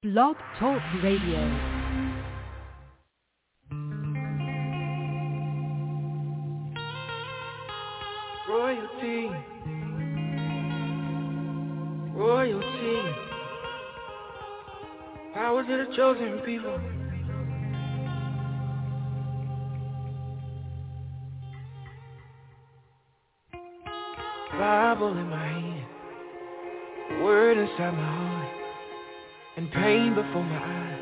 Blog Talk Radio. Royalty, royalty, power to the chosen people. Bible in my hand, word inside my heart, and pain before my eyes.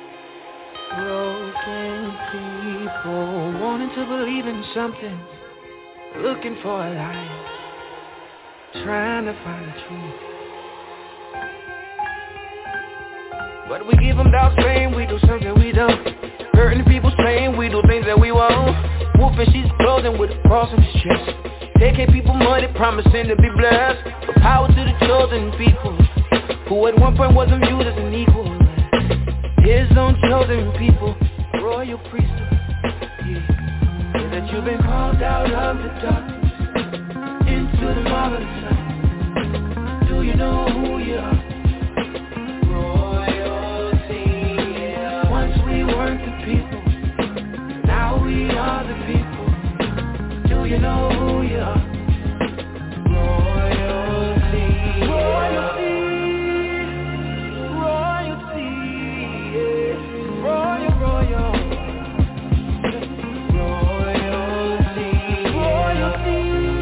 Broken people wanting to believe in something, looking for a light, trying to find the truth. But we give them doubts, saying we do something we don't. Hurting people saying we do things that we won't. Wolfing she's clothing with a cross on his chest, taking people money, promising to be blessed. But power to the chosen people, who at one point wasn't viewed as an equal. His own chosen people, royal priesthood. Yeah. Say that you've been called out of the darkness into the marvelous light. Do you know who you are? Royalty, yeah. Once we weren't the people, now we are the people. Do you know who you are? Royalty, royalty, royalty, yeah. Royal, royal. Royalty, royalty,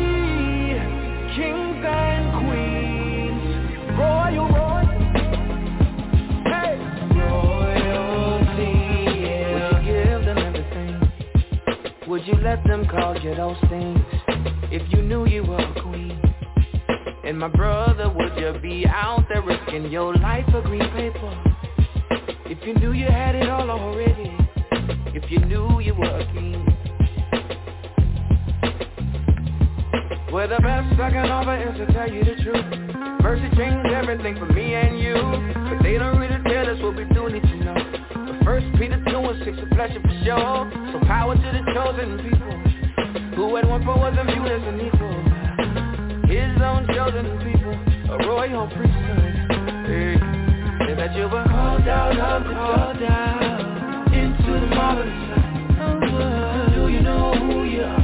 kings and queens. Royal, royal. Hey, royalty, yeah. Would you give them everything? Would you let them call you those things? If you knew you were a queen. And my brother, would you be out there risking your life for green paper? If you knew you had it all already. If you knew you were a king. Well, the best I can offer is to tell you the truth. Mercy changed everything for me and you, but they don't really tell us what we do need to know. But 1 Peter 2:6, a pleasure for sure. So power to the chosen people, who at one point wasn't viewed as an equal. His own chosen people, a royal priesthood. Hey, say that you were called out of the dark into the marvelous light. Do you know who you are?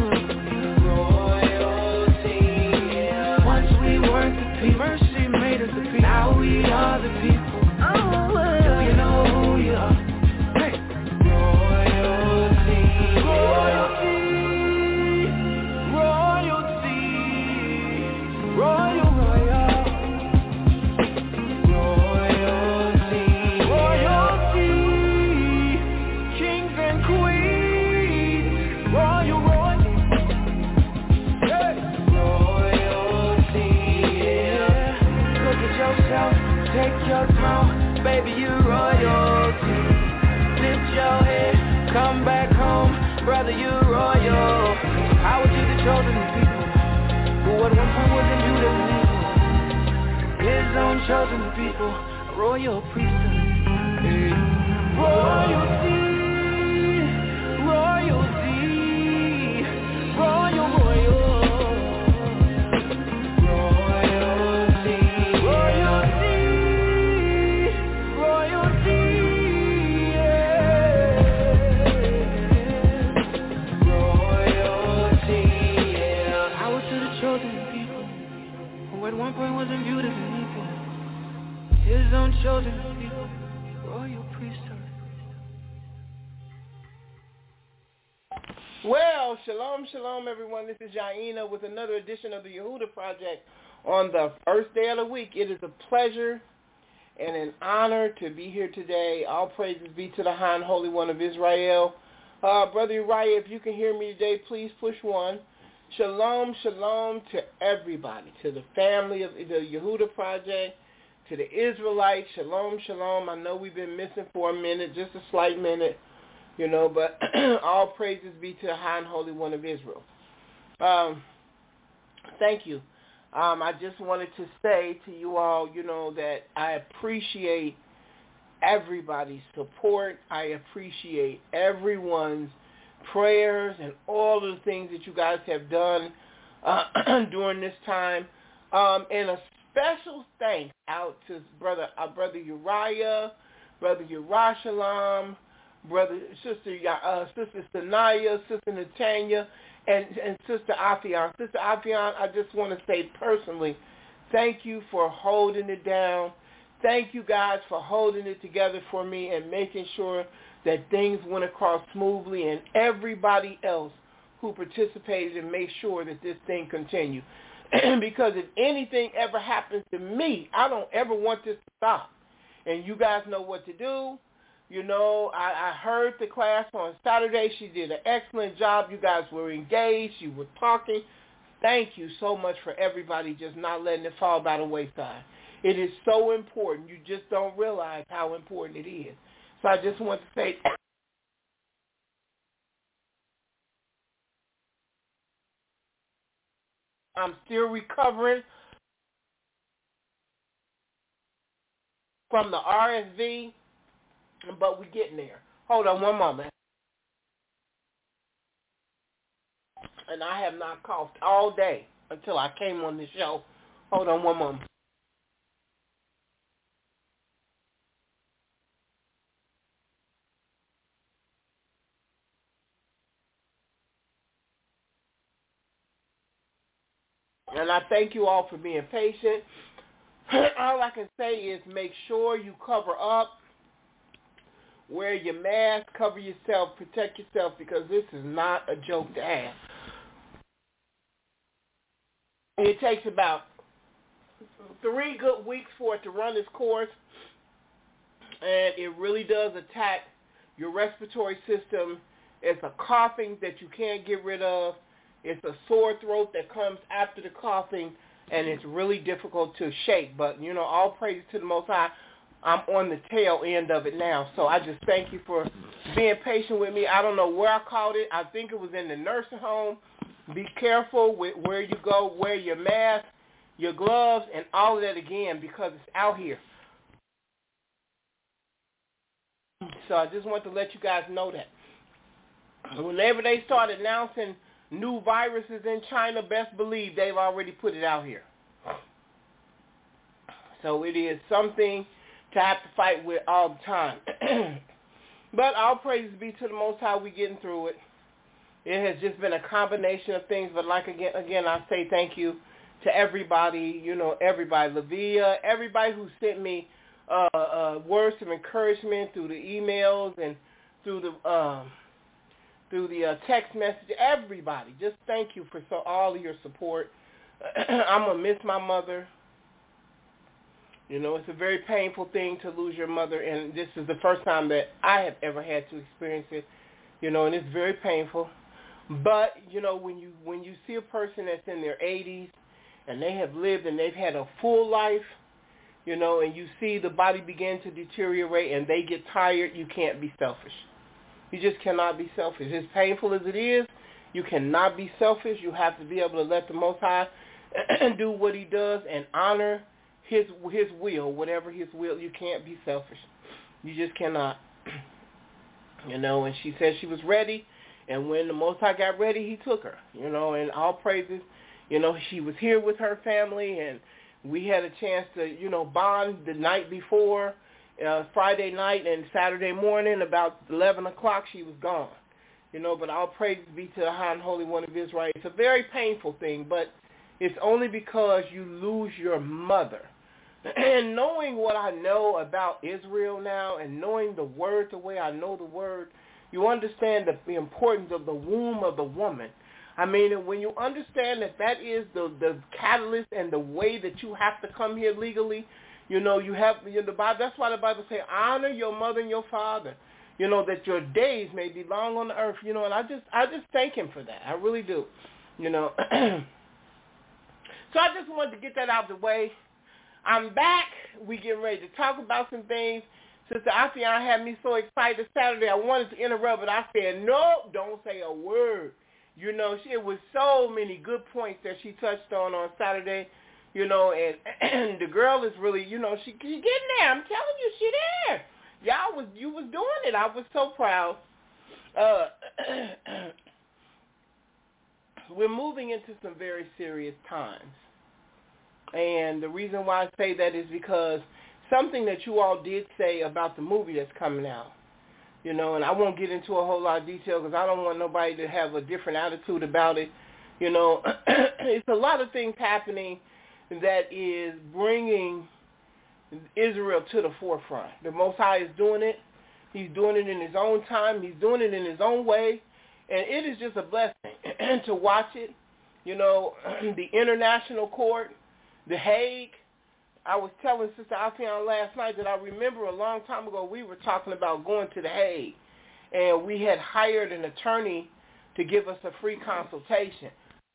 Royalty, yeah. Once we weren't the people, mercy made us the people. Now we are the people. Do you know who you are? Hey. Royalty, royalty, royalty, royal, royal. Royalty, royalty, kings and queens. Royal, royal. Hey. Royalty, yeah. Look at yourself, take your throne, baby, you royalty. Lift your head, come back home, brother, you royal. Power to the chosen people, who at one point wasn't viewed as an equal. His own chosen people, a royal priesthood. Hey. Royalty, royalty, royal, royal. Royalty, royalty, royalty, yeah. Royalty, yeah. Power to the chosen people, who at one point wasn't viewed as an equal. His own chosen people, royal priesthood. Well, shalom, shalom, everyone. This is Yaina with another edition of the Yehuda Project on the first day of the week. It is a pleasure and an honor to be here today. All praises be to the High and Holy One of Israel. Brother Uriah, if you can hear me today, please push 1. Shalom, shalom to everybody, to the family of the Yehuda Project, to the Israelites. Shalom, shalom. I know we've been missing for a minute, just a slight minute, you know, but all praises be to the High and Holy One of Israel. Thank you. I just wanted to say to you all, you know, that I appreciate everybody's support. I appreciate everyone's prayers and all of the things that you guys have done during this time. And special thanks out to our brother Uriah, brother Yerushalayim, sister Sanaya, sister Natanya, and sister Afian. Sister Afian, I just want to say personally, thank you for holding it down. Thank you guys for holding it together for me and making sure that things went across smoothly, and everybody else who participated and made sure that this thing continued. Because if anything ever happens to me, I don't ever want this to stop. And you guys know what to do. You know, I heard the class on Saturday. She did an excellent job. You guys were engaged. You were talking. Thank you so much for everybody just not letting it fall by the wayside. It is so important. You just don't realize how important it is. So I just want to say I'm still recovering from the RSV, but we're getting there. Hold on one moment. And I have not coughed all day until I came on the show. Hold on one moment. And I thank you all for being patient. All I can say is make sure you cover up, wear your mask, cover yourself, protect yourself, because this is not a joke to have. It takes about 3 good weeks for it to run its course, and it really does attack your respiratory system. It's a coughing that you can't get rid of. It's a sore throat that comes after the coughing, and it's really difficult to shake. But, you know, all praise to the Most High. I'm on the tail end of it now. So I just thank you for being patient with me. I don't know where I caught it. I think it was in the nursing home. Be careful with where you go. Wear your mask, your gloves, and all of that again, because it's out here. So I just want to let you guys know that. Whenever they start announcing new viruses in China, best believe they've already put it out here. So it is something to have to fight with all the time. But all praises be to the Most High, we getting through it. It has just been a combination of things, but like again, I say thank you to everybody, you know, everybody, Lavia, everybody who sent me words of encouragement through the emails and through the text message. Everybody, just thank you for all of your support. I'm going to miss my mother. You know, it's a very painful thing to lose your mother, and this is the first time that I have ever had to experience it, you know, and it's very painful. But, you know, when you see a person that's in their 80s and they have lived and they've had a full life, you know, and you see the body begin to deteriorate and they get tired, you can't be selfish. You just cannot be selfish. As painful as it is, you cannot be selfish. You have to be able to let the Most High do what he does and honor his will, whatever his will. You can't be selfish. You just cannot. You know, and she said she was ready, and when the Most High got ready, he took her. You know, and all praises, you know, she was here with her family, and we had a chance to, you know, bond the night before, Friday night, and Saturday morning, about 11 o'clock, she was gone. You know, but all praises be to the High and Holy One of Israel. It's a very painful thing, but it's only because you lose your mother. And knowing what I know about Israel now and knowing the word the way I know the word, you understand the importance of the womb of the woman. I mean, when you understand that is the catalyst and the way that you have to come here legally, you know, you have the Bible. That's why the Bible says, honor your mother and your father, you know, that your days may be long on the earth, you know, and I just thank him for that. I really do, you know. So I just wanted to get that out of the way. I'm back. We getting ready to talk about some things. Sister Afian had me so excited Saturday. I wanted to interrupt, but I said, nope, don't say a word. You know, it was so many good points that she touched on Saturday, you know, and the girl is really, you know, she getting there. I'm telling you, she there. You was doing it. I was so proud. We're moving into some very serious times. And the reason why I say that is because something that you all did say about the movie that's coming out, you know, and I won't get into a whole lot of detail because I don't want nobody to have a different attitude about it. You know, it's a lot of things happening that is bringing Israel to the forefront. The Most High is doing it. He's doing it in his own time. He's doing it in his own way. And it is just a blessing to watch it. You know, the International Court, The Hague. I was telling Sister Alfion last night that I remember a long time ago we were talking about going to The Hague. And we had hired an attorney to give us a free consultation.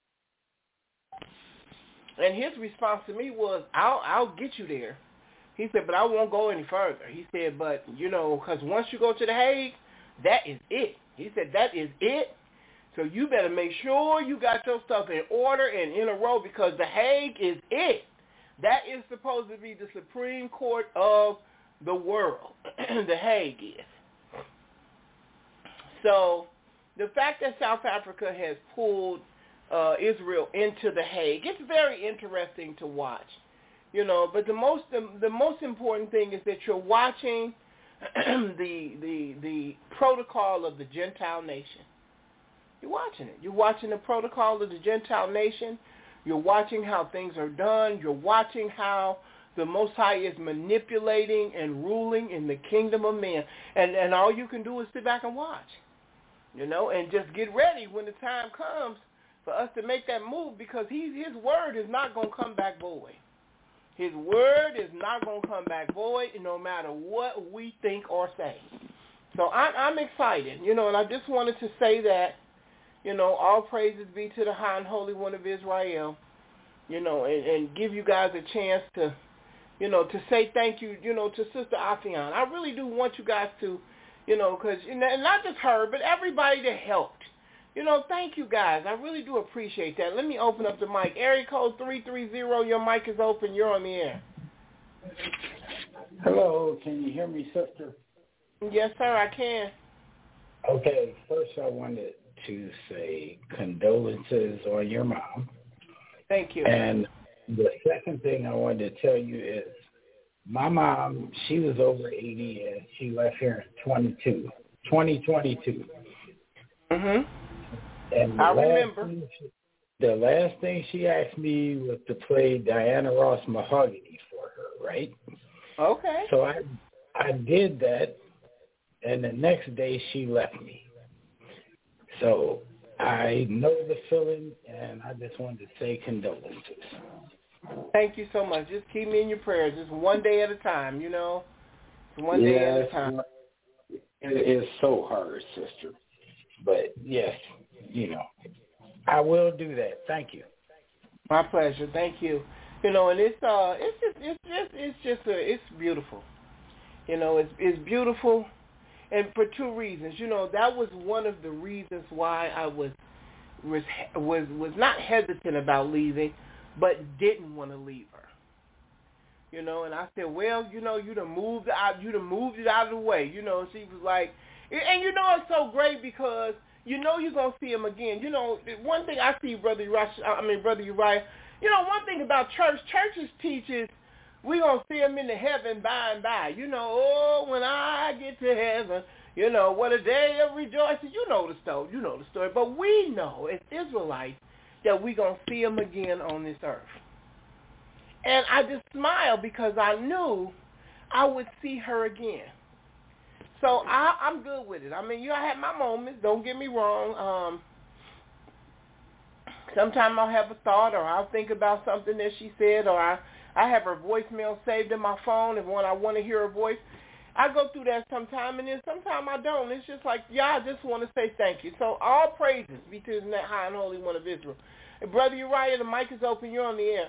And his response to me was, I'll get you there. He said, but I won't go any further. He said, but, you know, because once you go to The Hague, that is it. He said, that is it. So you better make sure you got your stuff in order and in a row because The Hague is it. That is supposed to be the Supreme Court of the world. The Hague is. So the fact that South Africa has pulled Israel into The Hague, it's very interesting to watch. You know, but the most important thing is that you're watching the protocol of the Gentile nation. You're watching it. You're watching the protocol of the Gentile nation. You're watching how things are done. You're watching how the Most High is manipulating and ruling in the kingdom of men. And all you can do is sit back and watch, you know, and just get ready when the time comes for us to make that move because his word is not going to come back void. His word is not going to come back void no matter what we think or say. So I'm excited, you know, and I just wanted to say that, you know, all praises be to the High and Holy One of Israel, you know, and give you guys a chance to, you know, to say thank you, you know, to Sister Alfion. I really do want you guys to, you know, because, and not just her, but everybody that helped. You know, thank you guys. I really do appreciate that. Let me open up the mic. Area code 330, your mic is open. You're on the air. Hello, can you hear me, sister? Yes, sir, I can. Okay, first I wanted to say condolences on your mom. Thank you. And the second thing I wanted to tell you is my mom, she was over 80 and she left here in 2022. Mm-hmm. And I remember. The last thing she asked me was to play Diana Ross Mahogany for her, right? Okay. So I did that, and the next day she left me. So I know the feeling, and I just wanted to say condolences. Thank you so much. Just keep me in your prayers. Just one day at a time, you know? One day at a time. It is so hard, sister. But, yes, you know, I will do that. Thank you. My pleasure. Thank you. You know, and it's beautiful. You know, it's beautiful, and for two reasons. You know, that was one of the reasons why I was not hesitant about leaving, but didn't want to leave her. You know, and I said, well, you know, you'd have moved it out of the way. You know, she was like, and you know, it's so great because you know you're gonna see him again. You know, one thing I see, Brother Uriah. You know, one thing about churches teaches we're going to see him in the heaven by and by. You know, oh, when I get to heaven, you know, what a day of rejoicing. You know the story. But we know as Israelites that we're going to see him again on this earth. And I just smiled because I knew I would see her again. So I'm good with it. I mean, I had my moments. Don't get me wrong. Sometimes I'll have a thought or I'll think about something that she said or I have her voicemail saved in my phone and when I want to hear her voice, I go through that sometime and then sometime I don't. It's just like, I just want to say thank you. So all praises be to the High and Holy One of Israel. And Brother Uriah, the mic is open. You're on the air.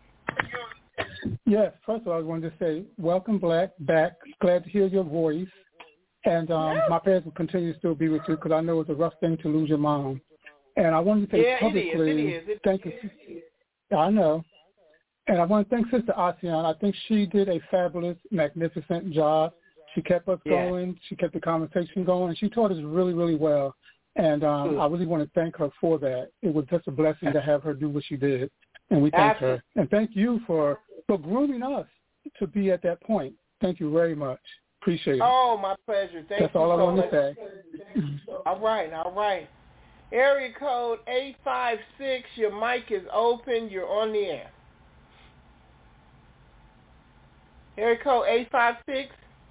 Yes, first of all, I wanted to say welcome back. Glad to hear your voice. And my prayers will continue to still be with you because I know it's a rough thing to lose your mom. And I wanted to say publicly, thank you. I know. And I want to thank Sister Alfion. I think she did a fabulous, magnificent job. She kept us going. She kept the conversation going. And she taught us really, really well. And I really want to thank her for that. It was just a blessing to have her do what she did. And we thank her. And thank you for grooming us to be at that point. Thank you very much. Appreciate it. Oh, my pleasure. That's all I want to say. All right. Area code 856, your mic is open. You're on the air. Area code 856.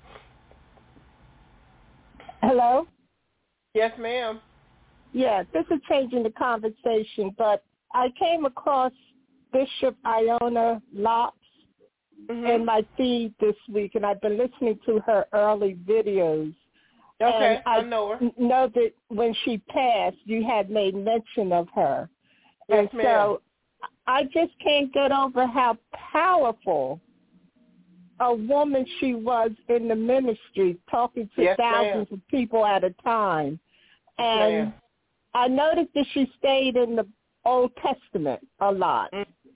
Hello? Yes, ma'am. Yeah, this is changing the conversation, but I came across Bishop Iona Lopes in my feed this week, and I've been listening to her early videos. Okay, and I know her. Know that when she passed, you had made mention of her. Yes, and ma'am. So I just can't get over how powerful a woman she was in the ministry, talking to thousands of people at a time. And I noticed that she stayed in the Old Testament a lot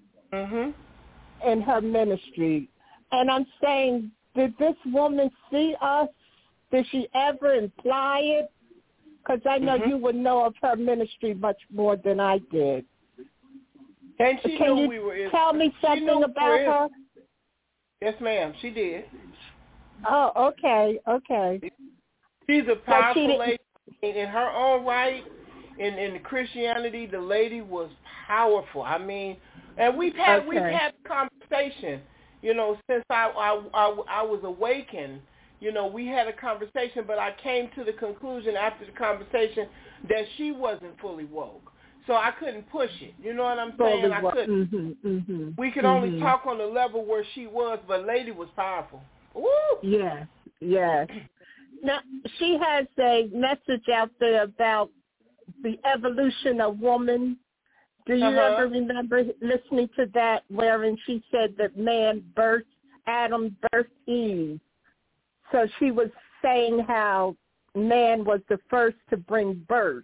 in her ministry. And I'm saying, did this woman see us? Did she ever imply it? Because I know you would know of her ministry much more than I did. And she Can knew you we were Israel. tell me something about her? Yes, ma'am. She did. Oh, okay. She's a powerful lady in her own right. In Christianity, the lady was powerful. I mean, and we've had conversation. You know, since I was awakened. You know, we had a conversation, but I came to the conclusion after the conversation that she wasn't fully woke. So I couldn't push it. You know what I'm saying? I couldn't. We could only talk on the level where she was, but lady was powerful. Woo! Yes. Now, she has a message out there about the evolution of woman. Do you ever remember listening to that, wherein she said that Adam birthed Eve? So she was saying how man was the first to bring birth.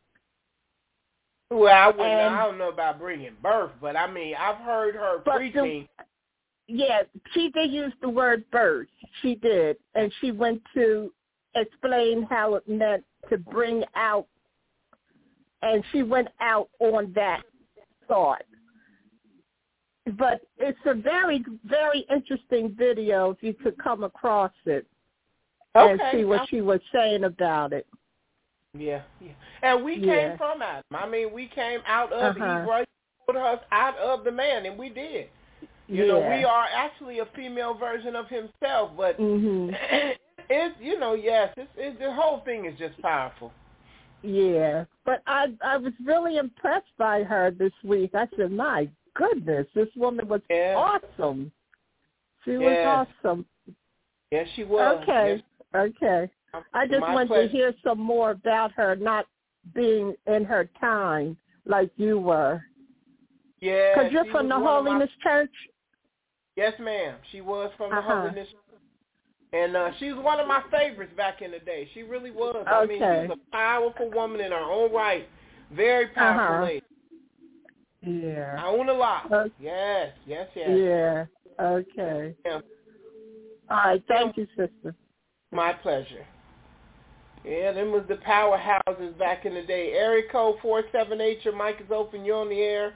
Well, I don't know about bringing birth, but I mean, I've heard her preaching. She did use the word birth. She did. And she went to explain how it meant to bring out, and she went out on that thought. But it's a very, very interesting video if you could come across it and see what she was saying about it. Yeah. And we came from Adam. I mean, we came out of Eve, right? Put us out of the man, and we did. You know, we are actually a female version of himself, but it's, you know, it's the whole thing is just powerful. Yeah, but I was really impressed by her this week. I said, my goodness, this woman was awesome. She was awesome. Yes, she was. Okay. I just wanted to hear some more about her not being in her time like you were. Yeah. Because you're from the Holiness Church? Yes, ma'am. She was from the Holiness Church. And she was one of my favorites back in the day. She really was. I mean, she was a powerful woman in her own right. Very powerful lady. Yeah. I own a lot. Yes. Yeah. Okay. Yeah. All right. Thank you, sister. My pleasure. Yeah, them was the powerhouses back in the day. Area code 478, your mic is open. You're on the air.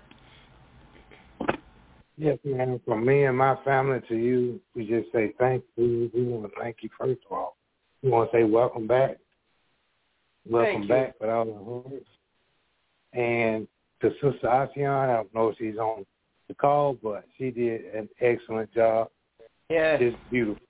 Yes, ma'am. From me and my family to you, we just say thank you. We want to thank you first of all. We want to say welcome back. Welcome back with all the hearts. And to Sister Asian, I don't know if she's on the call, but she did an excellent job. Yes. Just beautiful.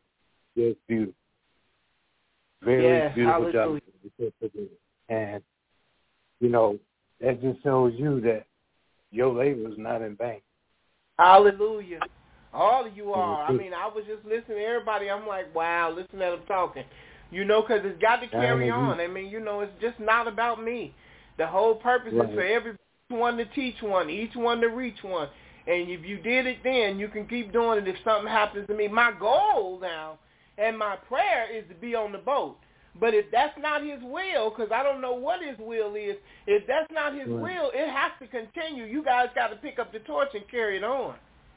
Very beautiful job. And, you know, that just shows you that your labor is not in vain. Hallelujah. All of you are. I mean, I was just listening to everybody. I'm like, wow, listen to them talking. You know, because it's got to carry on. I mean, you know, it's just not about me. The whole purpose is for everyone to teach one, each one to reach one. And if you did it then, you can keep doing it if something happens to me. My goal now and my prayer is to be on the boat. But if that's not his will, because I don't know what his will is, if that's not his will, it has to continue. You guys got to pick up the torch and carry it on.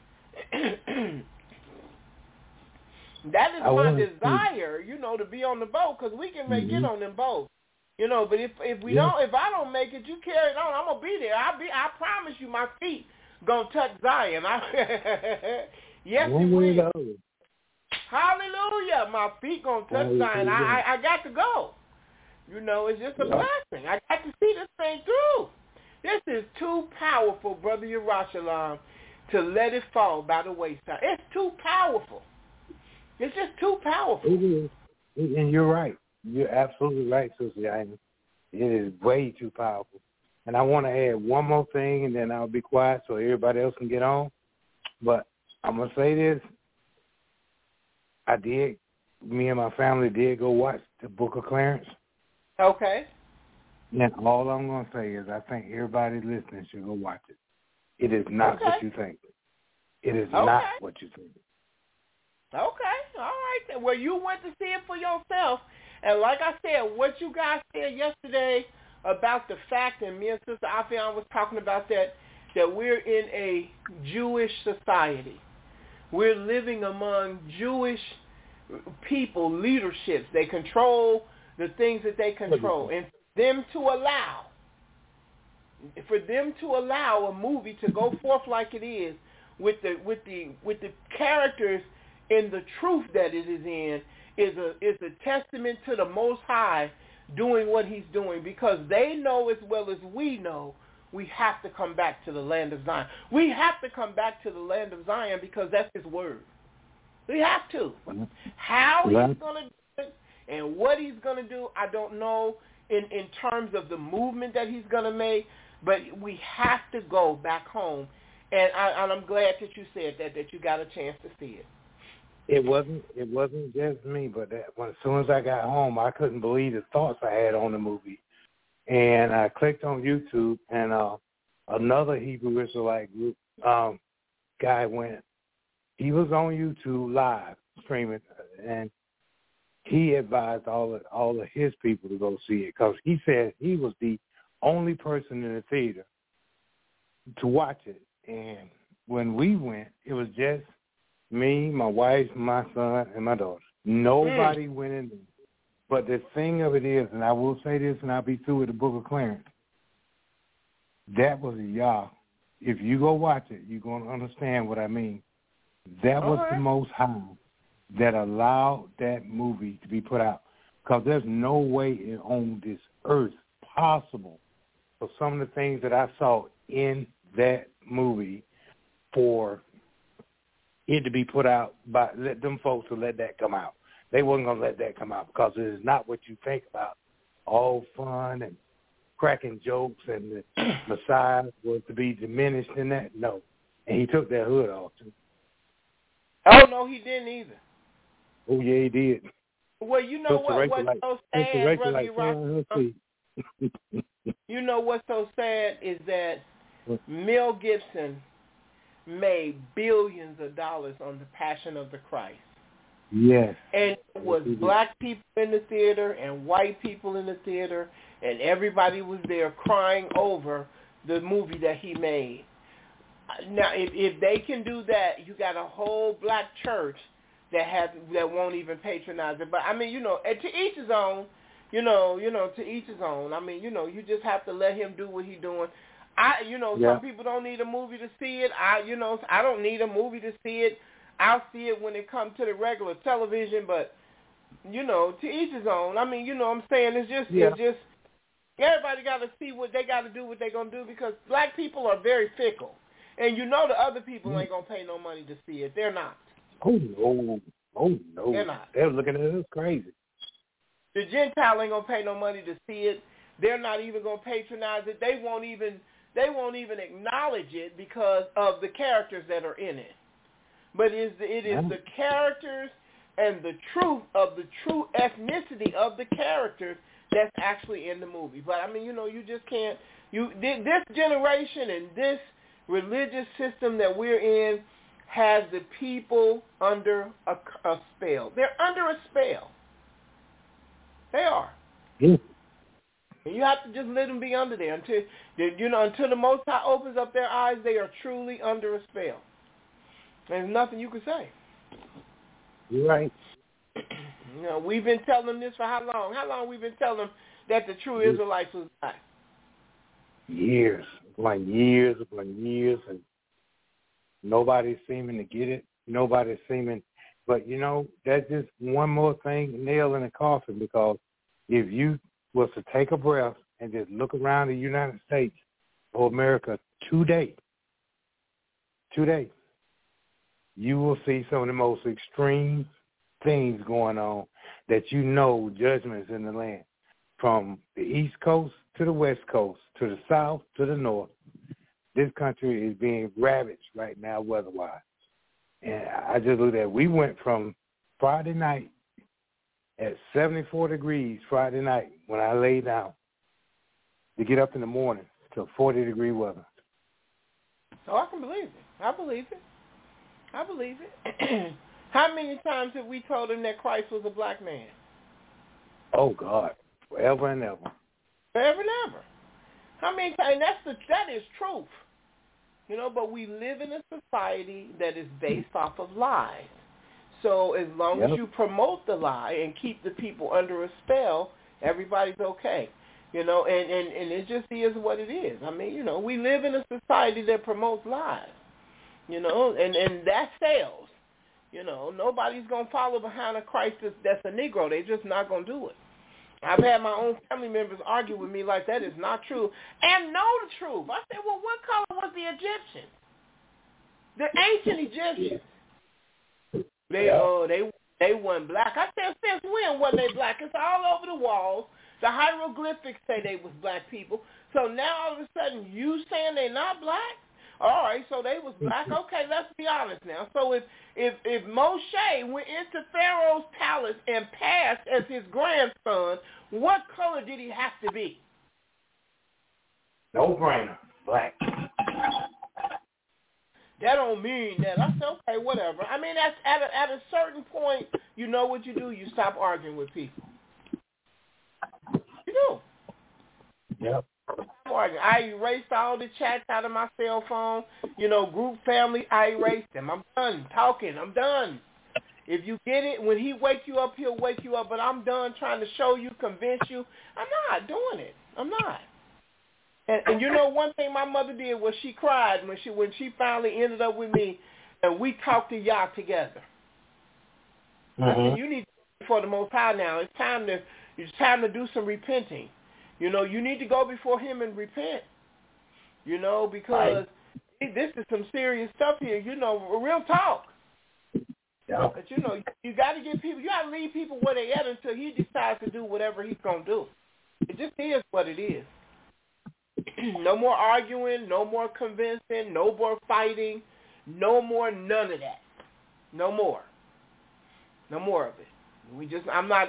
That is my desire, you know, to be on the boat, because we can make it on them boats. You know, but if I don't make it, you carry it on. I'm gonna be there. I promise you, my feet gonna touch Zion. Yes, it will. Hallelujah. My feet gonna touch Zion. I got to go. You know, it's just a blessing. I got to see this thing through. This is too powerful, Brother Yerushalayim, to let it fall by the wayside. It's too powerful. It's just too powerful. It is. And you're right. You're absolutely right, Sister Diana. It is way too powerful. And I want to add one more thing, and then I'll be quiet so everybody else can get on. But I'm going to say this. Me and my family did go watch the Book of Clarence. Okay. And all I'm going to say is I think everybody listening should go watch it. It is not what you think. It is not what you think. Okay. All right. Well, you went to see it for yourself. And like I said, what you guys said yesterday about the fact, and me and Sister Afian was talking about that we're in a Jewish society. We're living among Jewish people, leaderships. They control the things that they control. And for them to allow a movie to go forth like it is with the characters and the truth that it is in is a testament to the Most High doing what he's doing, because they know as well as we know we have to come back to the land of Zion. We have to come back to the land of Zion because that's his word. We have to. How he's going to do it and what he's going to do, I don't know in terms of the movement that he's going to make, but we have to go back home. And I'm glad that you said that you got a chance to see it. It wasn't just me, but as soon as I got home, I couldn't believe the thoughts I had on the movie. And I clicked on YouTube, and another Hebrew Israelite group guy went. He was on YouTube live streaming, and he advised all of his people to go see it because he said he was the only person in the theater to watch it. And when we went, it was just me, my wife, my son, and my daughter. Nobody went in there. But the thing of it is, and I will say this, and I'll be through with the Book of Clarence, that was a Yah. If you go watch it, you're going to understand what I mean. That was the Most High that allowed that movie to be put out, because there's no way on this earth possible for some of the things that I saw in that movie for it to be put out by them folks to let that come out. They wasn't going to let that come out because it is not what you think about. All fun and cracking jokes and the Messiah was to be diminished in that. No. And he took that hood off, too. Oh, no, he didn't either. Oh, yeah, he did. Well, you know what's so sad, Brother Rock? You know what's so sad is that Mel Gibson made billions of dollars on The Passion of the Christ. Yes. And it was black people in the theater and white people in the theater, and everybody was there crying over the movie that he made. Now, if they can do that, you got a whole black church that won't even patronize it. But I mean, to each his own. To each his own. I mean, you just have to let him do what he's doing. Some people don't need a movie to see it. I don't need a movie to see it. I'll see it when it comes to the regular television, but, to each his own. I mean, what I'm saying, it's just everybody got to see what they got to do, what they're going to do, because black people are very fickle. And the other people ain't going to pay no money to see it. They're not. Oh, no. They're not. They're looking at us crazy. The Gentile ain't going to pay no money to see it. They're not even going to patronize it. They won't even acknowledge it because of the characters that are in it. But it is the characters and the truth of the true ethnicity of the characters that's actually in the movie. But I mean, you just can't. This generation and this religious system that we're in has the people under a spell. They're under a spell. They are. Yeah. And you have to just let them be under there until the Most High opens up their eyes. They are truly under a spell. There's nothing you can say. You're right. We've been telling them this for how long? How long we've been telling them that the true Israelites was black? Years upon years upon years, and Nobody's seeming to get it. Nobody's seeming, but that's just one more thing, nail in the coffin, because if you was to take a breath and just look around the United States or America today, you will see some of the most extreme things going on that judgments in the land. From the East Coast to the West Coast, to the South, to the North, this country is being ravaged right now weather-wise. And I just looked at, we went from Friday night at 74 degrees Friday night when I laid down to get up in the morning to 40-degree weather. Oh, I can believe it. I believe it. How many times have we told him that Christ was a black man? Oh, God. Forever and ever. Forever and ever. How many times? That is truth. But we live in a society that is based off of lies. So as long as you promote the lie and keep the people under a spell, everybody's okay. And it just is what it is. I mean, we live in a society that promotes lies. And that sells. Nobody's going to follow behind a Christ that's a Negro. They're just not going to do it. I've had my own family members argue with me like that is not true and know the truth. I said, well, what color was the Egyptians? The ancient Egyptians. They weren't black. I said, since when were they black? It's all over the walls. The hieroglyphics say they was black people. So now all of a sudden you saying they're not black? All right, so they was black. Okay, let's be honest now. So if Moshe went into Pharaoh's palace and passed as his grandson, what color did he have to be? No brainer, black. That don't mean that. I said, okay, whatever. I mean, that's at a certain point, you know what you do? You stop arguing with people. You do. Yep. I erased all the chats out of my cell phone. Group family, I erased them. I'm done talking. I'm done. If you get it, when he wake you up, he'll wake you up. But I'm done trying to show you, convince you. I'm not doing it. I'm not. And one thing my mother did was she cried when she finally ended up with me, and we talked to Yah together. I said, you need to go before the Most High now. It's time to do some repenting. You need to go before him and repent, because this is some serious stuff here, real talk. Yeah. But, you got to get people, you got to leave people where they at until he decides to do whatever he's going to do. It just is what it is. No more arguing, no more convincing, no more fighting, no more none of that. No more. No more of it. I'm not.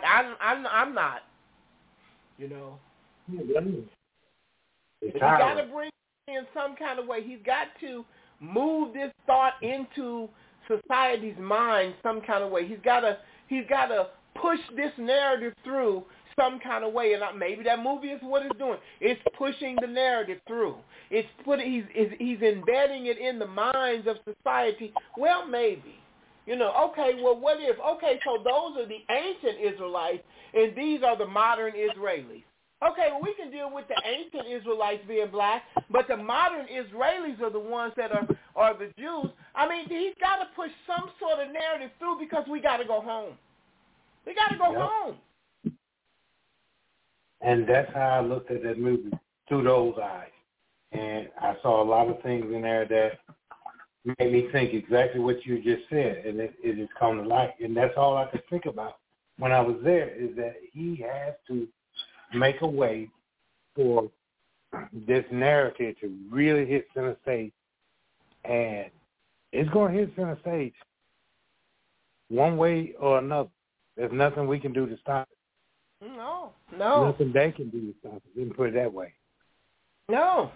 But you got to bring it in some kind of way. He's got to move this thought into society's mind some kind of way. He's got to push this narrative through some kind of way, and maybe that movie is what it's doing. It's pushing the narrative through. He's embedding it in the minds of society. Well, maybe. Okay, well, what if? Okay, so those are the ancient Israelites, and these are the modern Israelis. Okay, well, we can deal with the ancient Israelites being black, but the modern Israelis are the ones that are the Jews. I mean, he's got to push some sort of narrative through because we got to go home. We got to go home. And that's how I looked at that movie, through those eyes. And I saw a lot of things in there that made me think exactly what you just said, and it just come to light. And that's all I could think about when I was there, is that he has to make a way for this narrative to really hit center stage. And it's going to hit center stage one way or another. There's nothing we can do to stop it. No. Nothing they can do to stop it. Let me put it that way. No.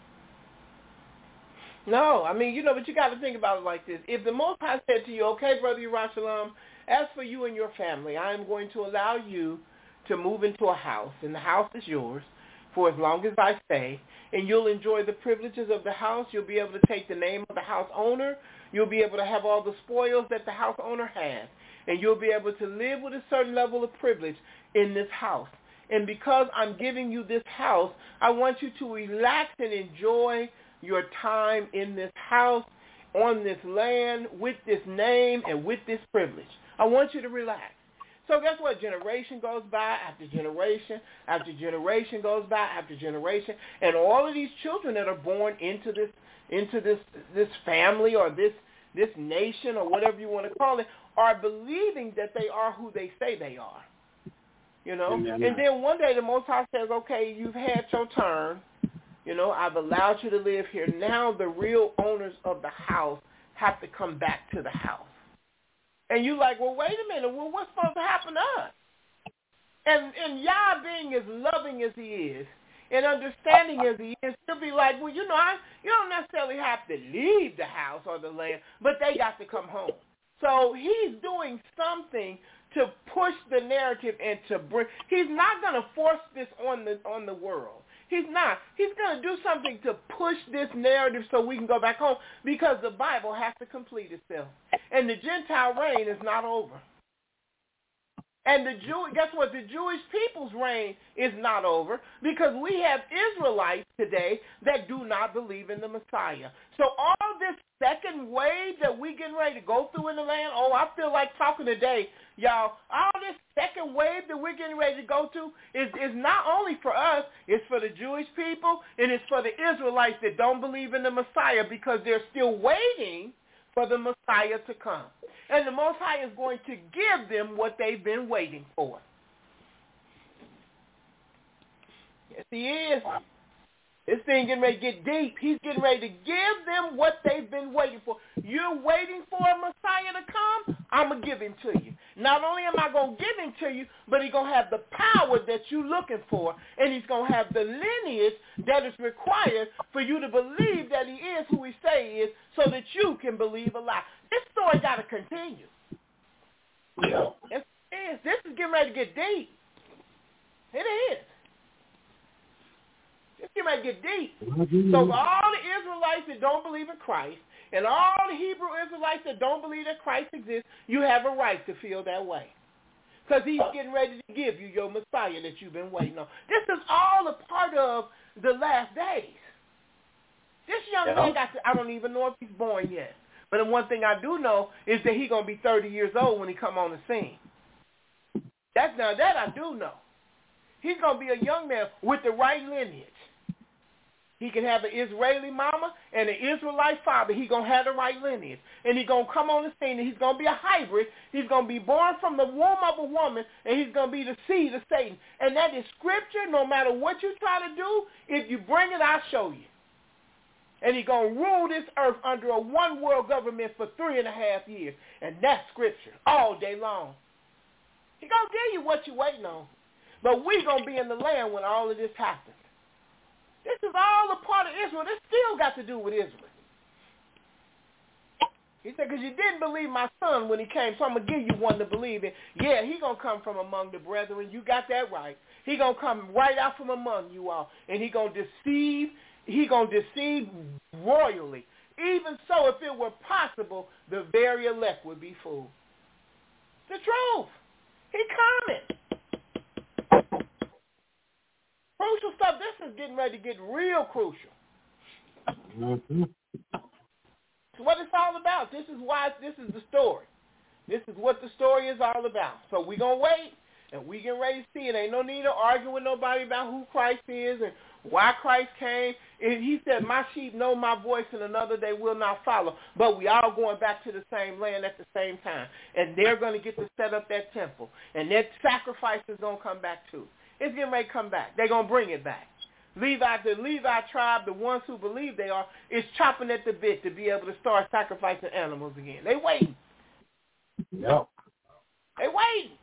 I mean, but you got to think about it like this. If the Most High said to you, okay, Brother Yerushalayim, as for you and your family, I am going to allow you to move into a house, and the house is yours for as long as I stay, and you'll enjoy the privileges of the house. You'll be able to take the name of the house owner. You'll be able to have all the spoils that the house owner has, and you'll be able to live with a certain level of privilege in this house. And because I'm giving you this house, I want you to relax and enjoy your time in this house on this land with this name and with this privilege. I want you to relax. So guess what? Generation goes by after generation goes by after generation, and all of these children that are born into this family or this nation or whatever you want to call it are believing that they are who they say they are. You know? And then one day the Most High says, okay, you've had your turn. You know, I've allowed you to live here. Now the real owners of the house have to come back to the house. And you like, well, wait a minute. Well, what's supposed to happen to us? And Yah being as loving as he is and understanding as he is, he'll be like, well, you know, you don't necessarily have to leave the house or the land, but they got to come home. So he's doing something to push the narrative and to bring. He's not going to force this on the world. He's not. He's going to do something to push this narrative so we can go back home, because the Bible has to complete itself. And the Gentile reign is not over. And guess what? The Jewish people's reign is not over, because we have Israelites today that do not believe in the Messiah. So all this second wave that we getting ready to go through in the land, I feel like talking today, y'all. All this second wave that we're getting ready to go to is not only for us, it's for the Jewish people, and it's for the Israelites that don't believe in the Messiah, because they're still waiting for the Messiah to come. And the Most High is going to give them what they've been waiting for. Yes, he is. This thing getting ready to get deep. He's getting ready to give them what they've been waiting for. You're waiting for a Messiah to come? I'm going to give him to you. Not only am I going to give him to you, but he's going to have the power that you're looking for, and he's going to have the lineage that is required for you to believe that he is who he say he is, so that you can believe a lie. This story got to continue. Yeah. This is getting ready to get deep. It is. It's getting ready to get deep. So for all the Israelites that don't believe in Christ, and all the Hebrew Israelites that don't believe that Christ exists, you have a right to feel that way, because he's getting ready to give you your Messiah that you've been waiting on. This is all a part of the last days. This young man I don't even know if he's born yet. But the one thing I do know is that he's going to be 30 years old when he come on the scene. That I do know. He's going to be a young man with the right lineage. He can have an Israeli mama and an Israelite father. He's going to have the right lineage. And he's going to come on the scene, and he's going to be a hybrid. He's going to be born from the womb of a woman, and he's going to be the seed of Satan. And that is scripture. No matter what you try to do, if you bring it, I'll show you. And he's going to rule this earth under a one-world government for 3.5 years. And that's scripture all day long. He's going to give you what you're waiting on. But we're going to be in the land when all of this happens. This is all a part of Israel. This still got to do with Israel. He said, because you didn't believe my son when he came, so I'm going to give you one to believe in. Yeah, he's going to come from among the brethren. You got that right. He's going to come right out from among you all. And he's going to deceive. He's going to deceive royally. Even so, if it were possible, the very elect would be fooled. The truth. He coming. Crucial stuff. This is getting ready to get real crucial. Mm-hmm. It's what it's all about. This is why this is the story. This is what the story is all about. So we're going to wait, and we get ready to see it. Ain't no need to argue with nobody about who Christ is and why Christ came. And he said, my sheep know my voice, and another they will not follow. But we all going back to the same land at the same time. And they're going to get to set up that temple. And that sacrifice is going to come back too. It's getting ready to come back. They're going to bring it back. The Levi tribe, the ones who believe they are, is chopping at the bit to be able to start sacrificing animals again. They waiting. Yep. They waiting.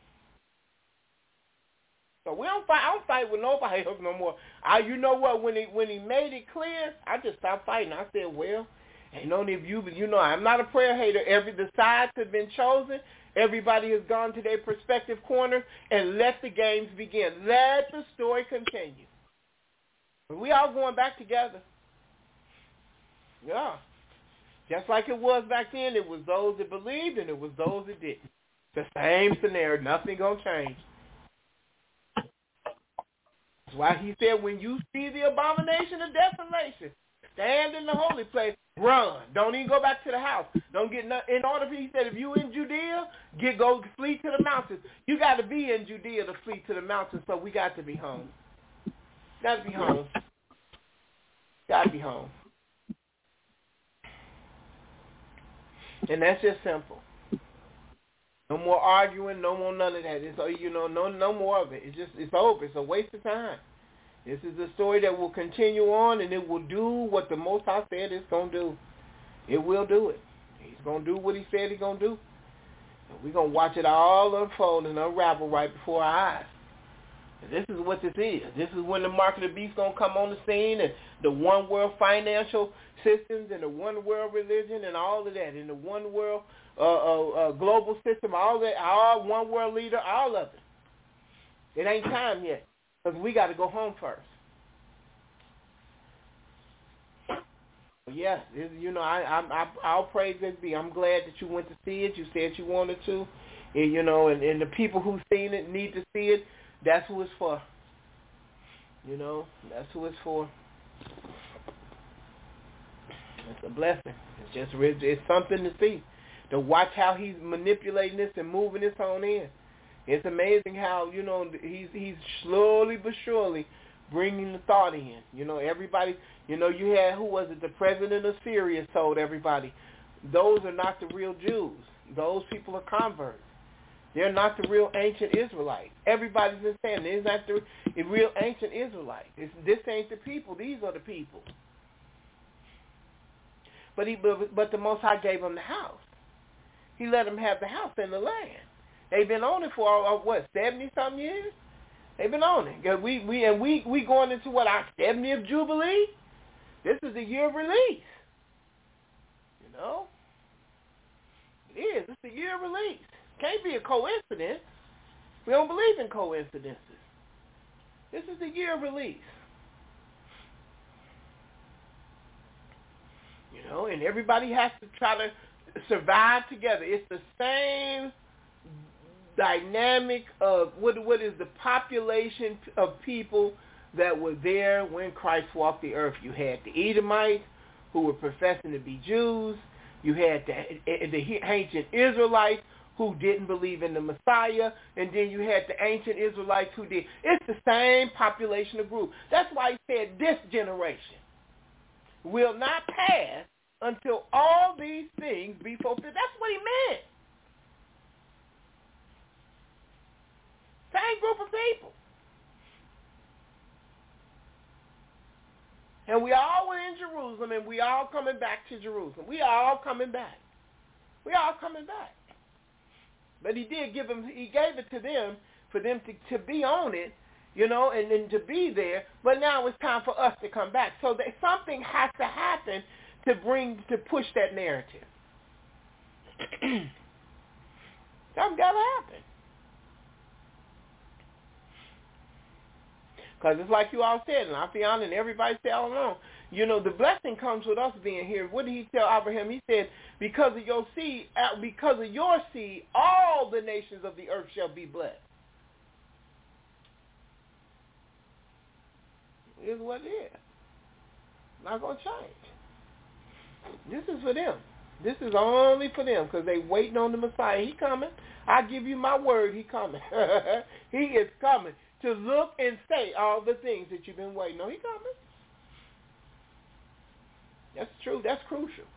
So we don't fight. I don't fight with nobody else no more. You know what? When he made it clear, I just stopped fighting. I said, well, ain't no need of you know, I'm not a prayer hater. The sides have been chosen. Everybody has gone to their prospective corners, and let the games begin. Let the story continue. We all going back together. Yeah. Just like it was back then, it was those that believed and it was those that didn't. The same scenario. Nothing going to change. That's why he said, when you see the abomination of desolation, Stand in the holy place. Run. Don't even go back to the house. Don't get nothing. In order for, he said, if you in Judea, go flee to the mountains. You got to be in Judea to flee to the mountains, so we got to be home. Got to be home. Got to be home. And that's just simple. No more arguing, no more none of that. It's, no more of it. It's over. It's a waste of time. This is a story that will continue on, and it will do what the Most High said it's going to do. It will do it. He's going to do what he said he's going to do. And we're going to watch it all unfold and unravel right before our eyes. And this is what this is. This is when the mark of the beast going to come on the scene, and the one world financial systems and the one world religion and all of that, and the one world global system, all that, all one world leader, all of it. It ain't time yet. Because we got to go home first. Yes, I'll praise this be. I'm glad that you went to see it. You said you wanted to. And, and the people who've seen it need to see it. That's who it's for. That's who it's for. It's a blessing. It's something to see. To watch how he's manipulating this and moving this on in. It's amazing how, he's slowly but surely bringing the thought in. Everybody, you had, who was it, the president of Syria told everybody, those are not the real Jews. Those people are converts. They're not the real ancient Israelites. Everybody's been saying, they're not the real ancient Israelites. This ain't the people. These are the people. But the Most High gave them the house. He let them have the house and the land. They've been on it for 70-something years. They've been on it. We going into our 70th Jubilee. This is the year of release. It is. It's the year of release. Can't be a coincidence. We don't believe in coincidences. This is the year of release. And everybody has to try to survive together. It's the same dynamic of what is the population of people that were there when Christ walked the earth. You had the Edomites who were professing to be Jews. You had the ancient Israelites who didn't believe in the Messiah, and then you had the ancient Israelites who did. It's the same population of group. That's why he said this generation will not pass until all these things be fulfilled. That's what he meant. Same group of people. And we all were in Jerusalem, and we all coming back to Jerusalem. We all coming back. We all coming back. But he gave it to them for them to be on it, and then to be there. But now it's time for us to come back. So that something has to happen to push that narrative. Something got to happen. Because it's like you all said, and Afiana and everybody said all along, the blessing comes with us being here. What did he tell Abraham? He said, because of your seed, all the nations of the earth shall be blessed. It's what it is. Not going to change. This is for them. This is only for them because they waiting on the Messiah. He coming. I give you my word. He coming. He is coming to look and say all the things that you've been waiting on. He coming. That's true. That's crucial.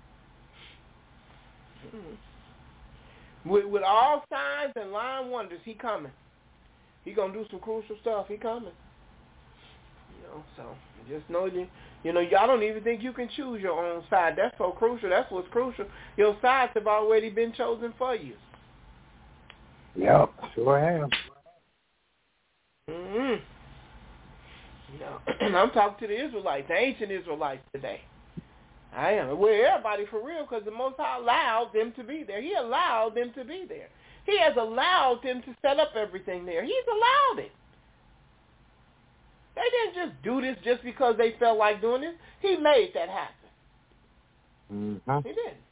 Mm-hmm. With all signs and lying wonders, he coming. He going to do some crucial stuff. He coming. So just know y'all don't even think you can choose your own side. That's so crucial. That's what's crucial. Your sides have already been chosen for you. Yep, sure have. Mm-hmm. And I'm talking to the Israelites, the ancient Israelites today. I am. Well, everybody for real, because the Most High allowed them to be there. He allowed them to be there. He has allowed them to set up everything there. He's allowed it. They didn't just do this just because they felt like doing it. He made that happen. Mm-hmm. He did.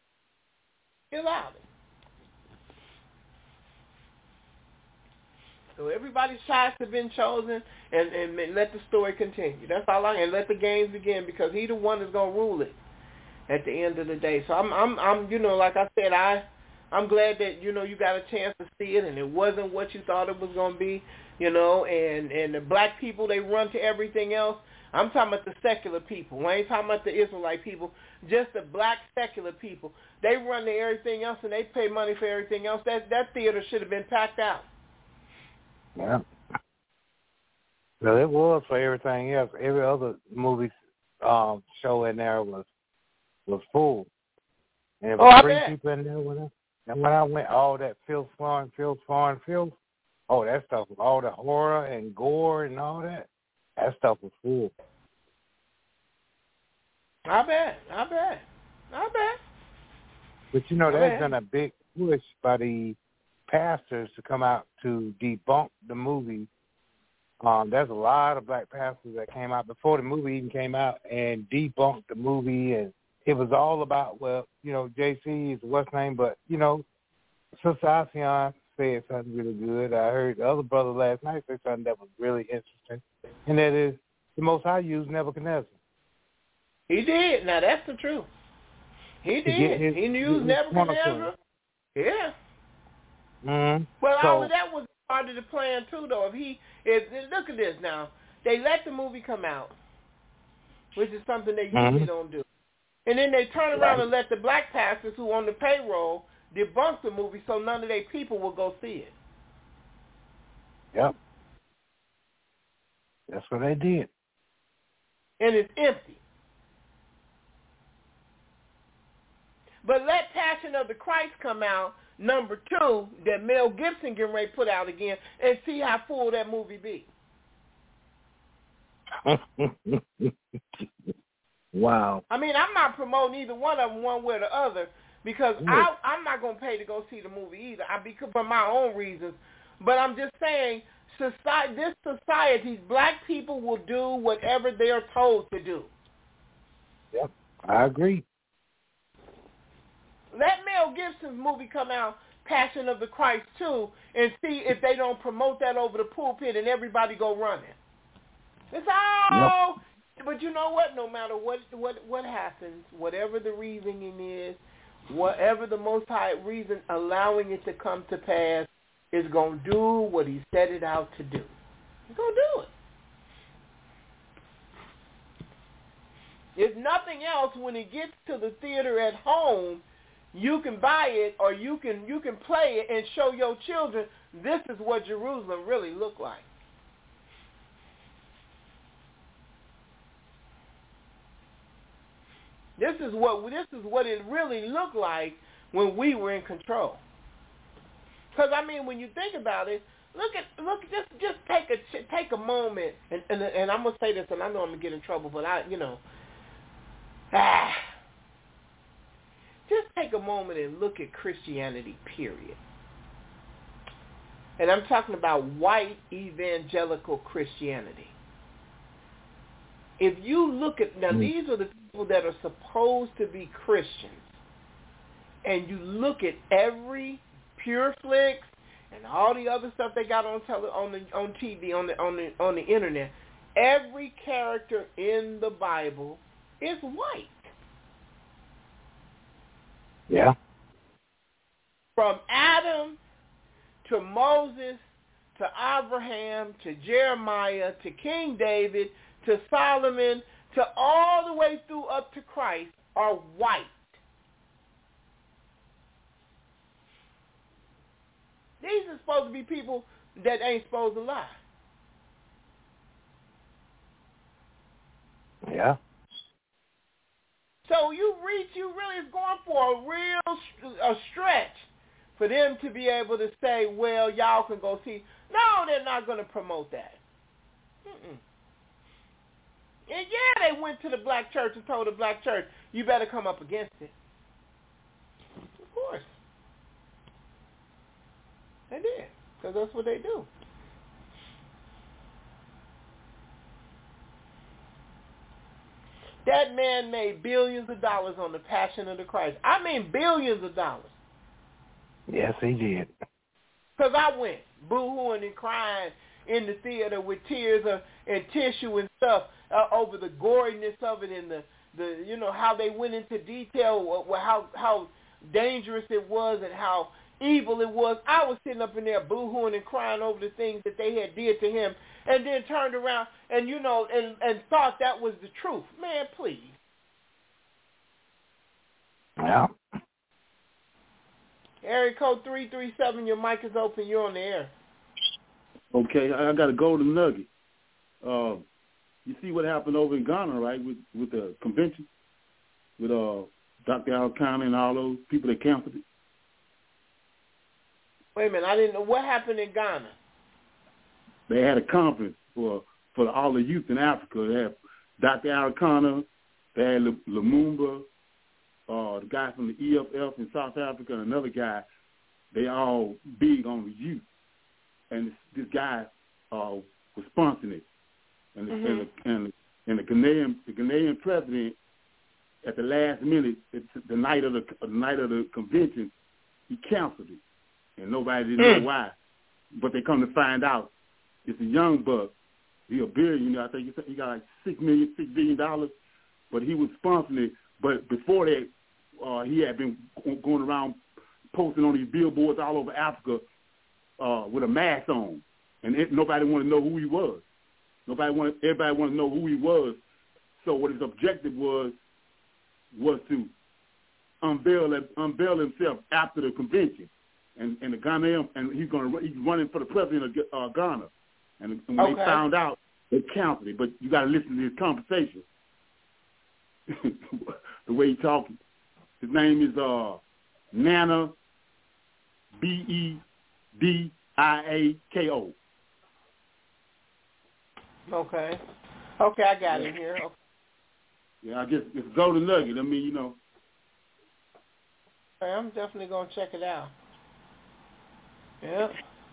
He allowed it. So everybody's shots have been chosen, and let the story continue. That's all and let the games begin, because he the one that's gonna rule it at the end of the day. So I'm like I said, I'm glad that you got a chance to see it, and it wasn't what you thought it was gonna be, and the black people, they run to everything else. I'm talking about the secular people. I ain't talking about the Israelite people. Just the black secular people. They run to everything else, and they pay money for everything else. That theater should have been packed out. Yeah. Well, it was for everything else. Every other movie show in there was full. And there was 3 people in there with us. And when I went, all that filth. Oh, that stuff was all the horror and gore and all that. That stuff was full. I bet. But there's been a big push by the pastors to come out to debunk the movie. There's a lot of black pastors that came out before the movie even came out and debunked the movie, and it was all about, JC is what's name, but, Sister Asian said something really good. I heard the other brother last night say something that was really interesting, and that is the Most High used Nebuchadnezzar. He did. Now, that's the truth. He did. He used Nebuchadnezzar. Yeah. Mm-hmm. Well, all of that was part of the plan, too, though. Look at this now. They let the movie come out, which is something they usually don't do. And then they turn around and let the black pastors who on the payroll debunk the movie so none of their people will go see it. Yep. That's what they did. And it's empty. But let Passion of the Christ come out, number 2, that Mel Gibson getting ready to put out again, and see how full that movie be. Wow. I mean, I'm not promoting either one of them one way or the other, because I'm not going to pay to go see the movie either. For my own reasons. But I'm just saying, this society, black people will do whatever they're told to do. Yep, I agree. Let Mel Gibson's movie come out, Passion of the Christ 2, and see if they don't promote that over the pulpit and everybody go running. It's all... Yep. But you know what? No matter what happens, whatever the reasoning is, whatever the Most High reason allowing it to come to pass, is going to do what he set it out to do. He's going to do it. If nothing else, when it gets to the theater at home, you can buy it or you can play it and show your children this is what Jerusalem really looked like. This is what it really looked like when we were in control. Because I mean, when you think about it, just take a moment, and I'm gonna say this, and I know I'm gonna get in trouble, but just take a moment and look at Christianity, period. And I'm talking about white evangelical Christianity. If you look at, now these are the people that are supposed to be Christians, and you look at every PureFlix and all the other stuff they got on TV, on the internet, every character in the Bible is white. Yeah. From Adam to Moses to Abraham to Jeremiah to King David to Solomon, to all the way through up to Christ, are white. These are supposed to be people that ain't supposed to lie. Yeah. So you really is going for a stretch for them to be able to say, well, y'all can go see. No, they're not going to promote that. Mm-mm. And yeah, they went to the black church and told the black church, you better come up against it. Of course. They did, because that's what they do. That man made billions of dollars on the Passion of the Christ. I mean billions of dollars. Yes, he did. Because I went boo-hooing and crying in the theater with tears and tissue and stuff over the goriness of it and the you know, how they went into detail, how dangerous it was and how evil it was. I was sitting up in there boo-hooing and crying over the things that they had did to him, and then turned around and, you know, and thought that was the truth. Man, please. Yeah. Area code 337, your mic is open. You're on the air. Okay, I got a golden nugget. You see what happened over in Ghana, right, with the convention, with Dr. Al-Khan and all those people that canceled it? Wait a minute, I didn't know. What happened in Ghana? They had a conference for all the youth in Africa. They had Dr. Al-Khan, they had Lumumba, the guy from the EFF in South Africa, and another guy. They all big on the youth. And this guy was sponsoring it. And the Ghanaian president, at the last minute, the night of the convention, he canceled it. And nobody didn't know why. But they come to find out it's a young buck. He a billionaire. I think he got like $6 billion, but he was sponsoring it. But before that, he had been going around posting on these billboards all over Africa with a mask on, and nobody wanted to know who he was. Everybody wanted to know who he was. So what his objective was to unveil himself after the convention. And the Ghanaian, and he's running for the president of Ghana. And when they found out, they canceled it. But you got to listen to his conversation, the way he's talking. His name is Nana Bediako. Okay, I got it here. Okay. Yeah, I guess it's a golden nugget. I mean, you know. Okay, I'm definitely gonna check it out. Yeah.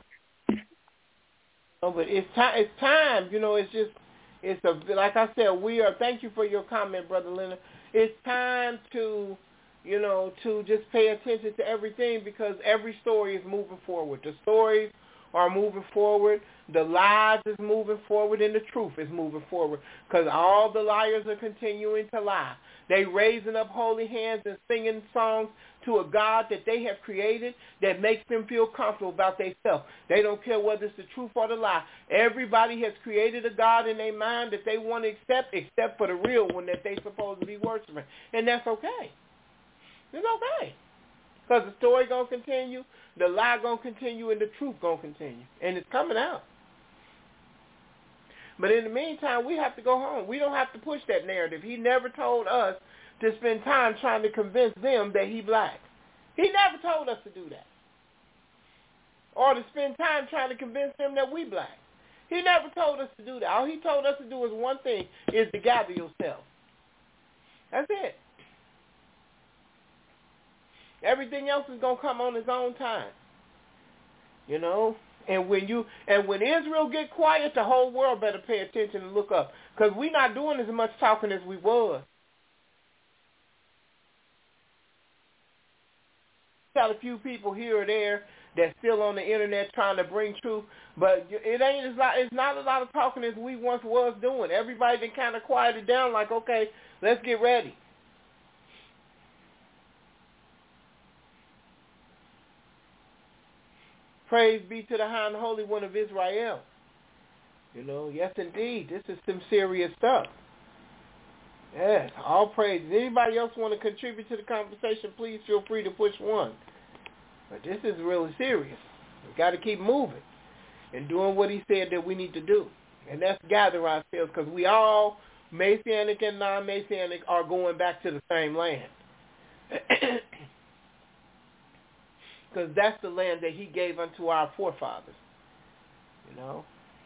No, but it's time. It's time. You know, it's like I said. Thank you for your comment, Brother Leonard. It's time to, you know, to just pay attention to everything, because every story is moving forward. The stories are moving forward. The lies is moving forward, and the truth is moving forward, because all the liars are continuing to lie. They raising up holy hands and singing songs to a God that they have created that makes them feel comfortable about themselves. They don't care whether it's the truth or the lie. Everybody has created a God in their mind that they want to accept, except for the real one that they're supposed to be worshiping. And that's okay. It's okay. Because the story going to continue, the lie going to continue, and the truth going to continue. And it's coming out. But in the meantime, we have to go home. We don't have to push that narrative. He never told us to spend time trying to convince them that he black. He never told us to do that. Or to spend time trying to convince them that we black. He never told us to do that. All he told us to do is one thing, is to gather yourself. That's it. Everything else is going to come on its own time. You know? And when Israel get quiet, the whole world better pay attention and look up. Because we're not doing as much talking as we was. Got a few people here or there that's still on the internet trying to bring truth, but it's not a lot of talking as we once was doing. Everybody been kind of quieted down, like, okay, let's get ready. Praise be to the high and holy one of Israel. You know, yes indeed, this is some serious stuff. Yes, all praise. Anybody else want to contribute to the conversation, please feel free to push 1. But this is really serious. We got to keep moving and doing what he said that we need to do. And that's gather ourselves, because we all, Messianic and non-Messianic, are going back to the same land. Because that's the land that he gave unto our forefathers. You know?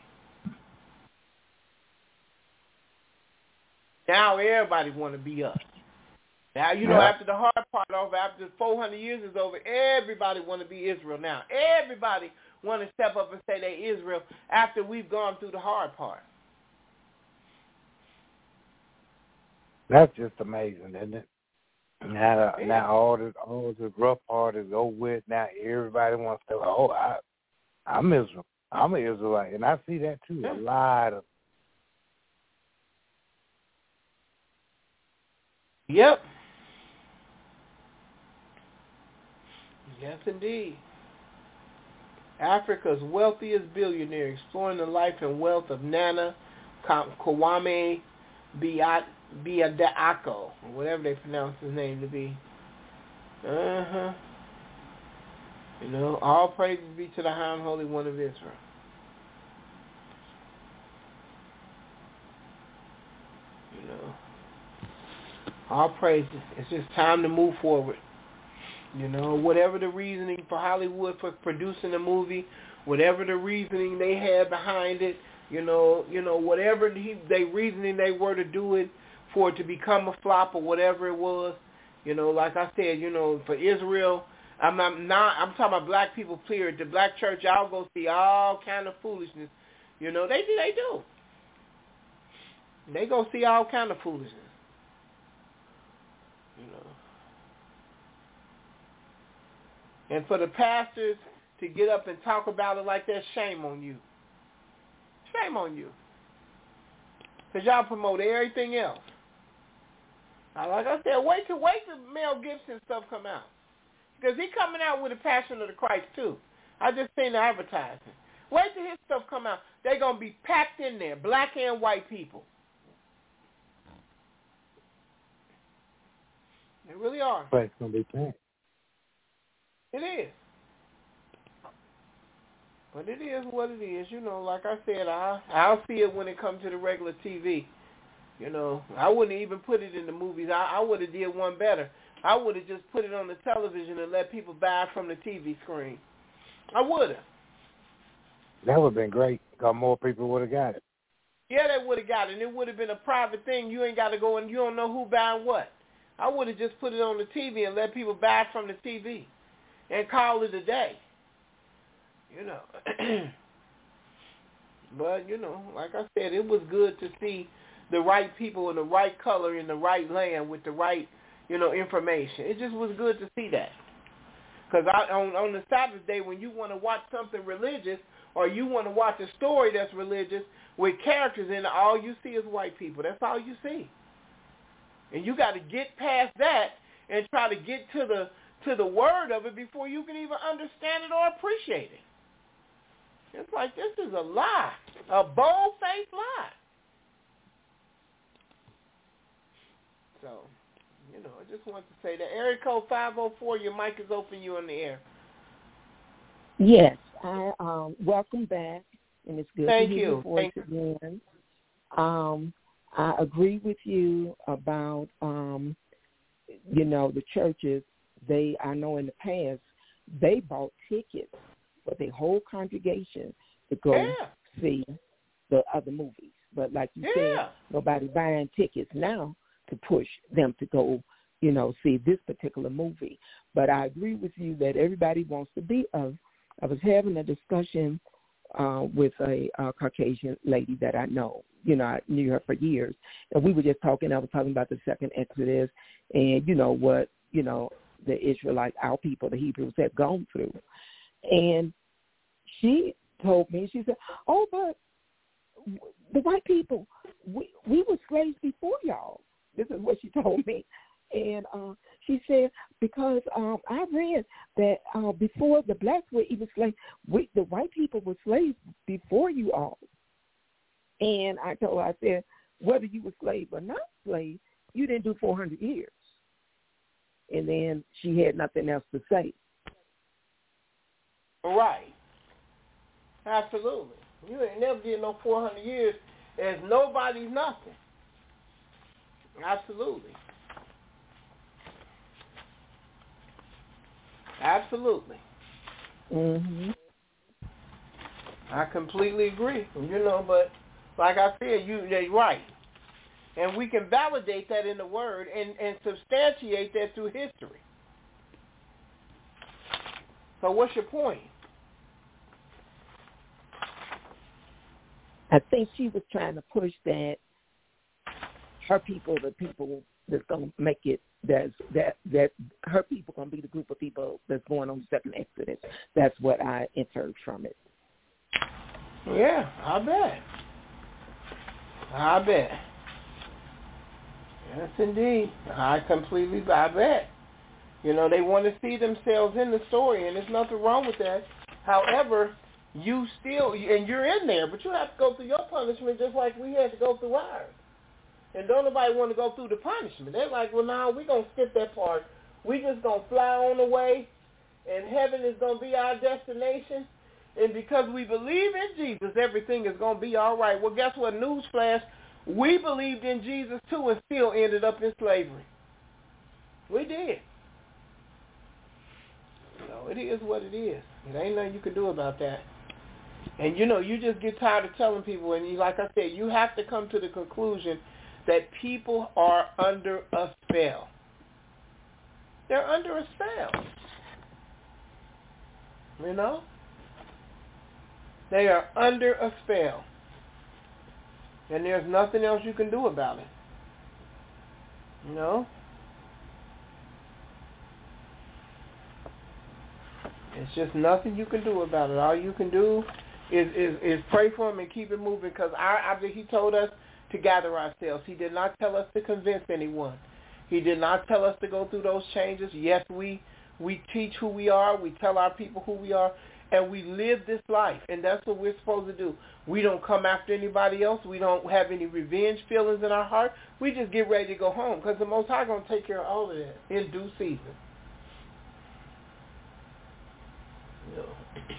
Now everybody want to be us. Now, you know, after the hard part over, after 400 years is over, everybody want to be Israel now. Everybody want to step up and say they Israel after we've gone through the hard part. That's just amazing, isn't it? Now all the rough part is over with. Now everybody wants to, I'm Israel. I'm an Israelite, and I see that too. A lot of. Yep. Yes, indeed. Africa's wealthiest billionaire, exploring the life and wealth of Nana Kwame Bediako, or whatever they pronounce his name to be. You know, all praises be to the High and Holy One of Israel. You know, all praises. It's just time to move forward. You know, whatever the reasoning for Hollywood for producing the movie, whatever the reasoning they had behind it, you know, whatever they reasoning they were to do it for it to become a flop or whatever it was, you know, like I said, you know, for Israel, I'm talking about black people, period. The black church, y'all go see all kind of foolishness. You know, they do. They go see all kind of foolishness. You know. And for the pastors to get up and talk about it like that, shame on you. Shame on you. Because y'all promote everything else. Now, like I said, wait till Mel Gibson stuff come out. Because he coming out with a Passion of the Christ, too. I just seen the advertising. Wait till his stuff come out. They're going to be packed in there, black and white people. They really are. But it's going to be packed. It is. But it is what it is. You know, like I said, I'll see it when it comes to the regular TV. You know, I wouldn't even put it in the movies. I would have did one better. I would have just put it on the television and let people buy from the TV screen. I would have. That would have been great because more people would have got it. Yeah, they would have got it. And it would have been a private thing. You ain't got to go and you don't know who buying what. I would have just put it on the TV and let people buy from the TV and call it a day. You know. But, you know, like I said, it was good to see the right people in the right color in the right land with the right, you know, information. It just was good to see that. Because on the Sabbath day, when you want to watch something religious or you want to watch a story that's religious with characters in it, all you see is white people. That's all you see. And you got to get past that and try to get to the word of it before you can even understand it or appreciate it. It's like, this is a lie, a bold-faced lie. So, you know, I just wanted to say that. Area code 504, your mic is open, you're on the air. Yes, I welcome back, and it's good Thank to hear you. your voice again. I agree with you about, you know, the churches. I know in the past, they bought tickets for the whole congregation to go see the other movies. But like you said, nobody buying tickets now to push them to go, you know, see this particular movie. But I agree with you that everybody wants to be of. I was having a discussion with a Caucasian lady that I know. You know, I knew her for years. And we were just talking. I was talking about the second Exodus and, you know, what, you know, the Israelites, our people, the Hebrews, had gone through. And she told me, she said, oh, but the white people, we were slaves before y'all. This is what she told me. And she said, because I read that before the blacks were even slaves, the white people were slaves before you all. And I told her, I said, whether you were slave or not slave, you didn't do 400 years. And then she had nothing else to say. Right. Absolutely. You ain't never did no 400 years as nobody's nothing. Absolutely. Absolutely. Mm-hmm. I completely agree. You know, but like I said, they're right. And we can validate that in the Word and substantiate that through history. So what's your point? I think she was trying to push that her people, the people that's going to make it, that her people going to be the group of people that's going on the second Exodus. That's what I inferred from it. Yeah, I bet. Yes, indeed. I bet. You know, they want to see themselves in the story, and there's nothing wrong with that. However, you still, and you're in there, but you have to go through your punishment just like we had to go through ours. And don't nobody want to go through the punishment. They're like, well, no, we're going to skip that part. We just going to fly on the way, and heaven is going to be our destination. And because we believe in Jesus, everything is going to be all right. Well, guess what? Newsflash, we believed in Jesus too and still ended up in slavery. We did. So it is what it is. It ain't nothing you can do about that. And, you know, you just get tired of telling people, and like I said, you have to come to the conclusion that people are under a spell. They're under a spell. You know? They are under a spell. And there's nothing else you can do about it. You know? It's just nothing you can do about it. All you can do is pray for him and keep it moving, because he told us to gather ourselves. He did not tell us to convince anyone. He did not tell us to go through those changes. Yes, we teach who we are. We tell our people who we are. And we live this life, and that's what we're supposed to do. We don't come after anybody else. We don't have any revenge feelings in our heart. We just get ready to go home, because the Most High going to take care of all of that in due season. You know.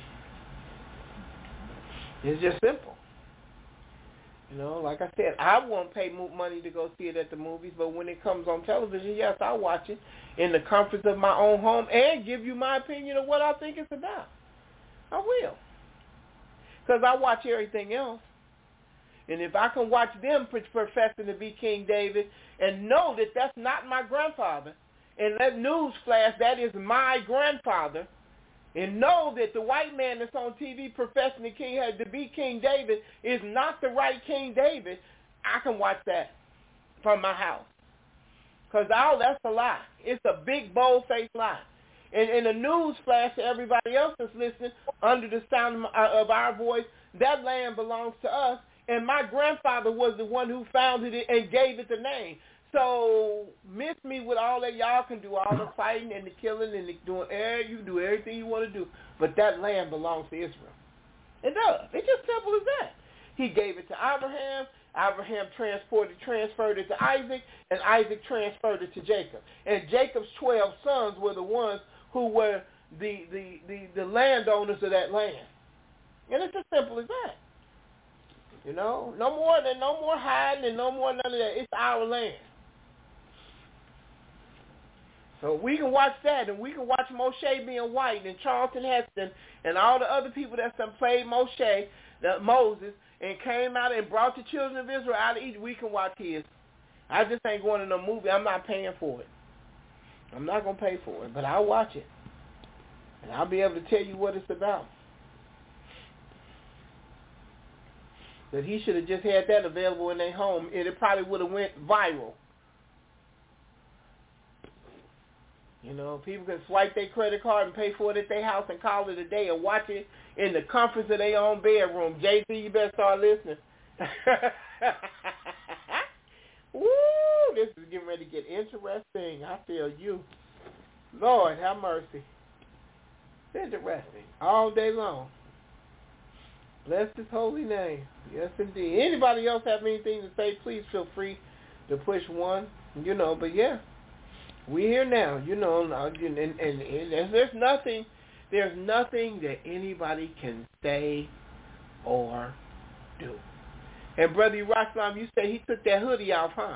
It's just simple. You know, like I said, I won't pay money to go see it at the movies, but when it comes on television, yes, I'll watch it in the comforts of my own home and give you my opinion of what I think it's about. I will. Because I watch everything else. And if I can watch them professing to be King David and know that that's not my grandfather, and that news flash, that is my grandfather, and know that the white man that's on TV professing to be King David is not the right King David, I can watch that from my house. Because that's a lie. It's a big, bold-faced lie. And a news flash to everybody else that's listening under the sound of our voice, that land belongs to us, and my grandfather was the one who founded it and gave it the name. So miss me with all that y'all can do, all the fighting and the killing and the doing. You can do everything you want to do, but that land belongs to Israel. It does. It's just simple as that. He gave it to Abraham. Abraham transferred it to Isaac, and Isaac transferred it to Jacob. And Jacob's 12 sons were the ones who were the landowners of that land. And it's as simple as that. You know, no more hiding and no more none of that. It's our land. So we can watch that, and we can watch Moshe being white, and Charlton Heston, and all the other people that played Moses, and came out and brought the children of Israel out of Egypt. We can watch his. I just ain't going to no movie. I'm not paying for it. I'm not going to pay for it, but I'll watch it. And I'll be able to tell you what it's about. That he should have just had that available in their home, and it probably would have went viral. You know, people can swipe their credit card and pay for it at their house and call it a day and watch it in the comforts of their own bedroom. JC, you better start listening. Woo! This is getting ready to get interesting. I feel you. Lord, have mercy. It's interesting. All day long. Bless his holy name. Yes, indeed. Anybody else have anything to say, please feel free to push one. You know, but yeah. We're here now, you know, and there's nothing that anybody can say or do. And Brother Rocklam, you say he took that hoodie off, huh?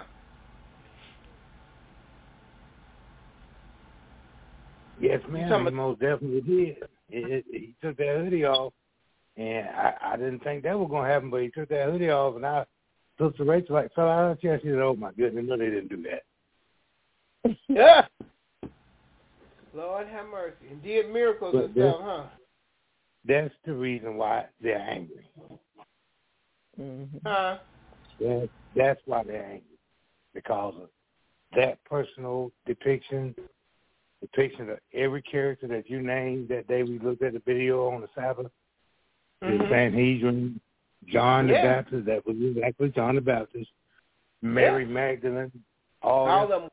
Yes, ma'am. He most definitely did. He took that hoodie off, and I didn't think that was going to happen, but he took that hoodie off, and Sister Rachel fell out of her chair. She said, "Oh my goodness, no, they didn't do that." Yeah. Lord have mercy. And did miracles and stuff, huh? That's the reason why they're angry. Mm-hmm. That's why they're angry. Because of that personal depiction of every character that you named that day we looked at the video on the Sabbath, the Sanhedrin, John the Baptist, that was exactly John the Baptist, Mary Magdalene, all them.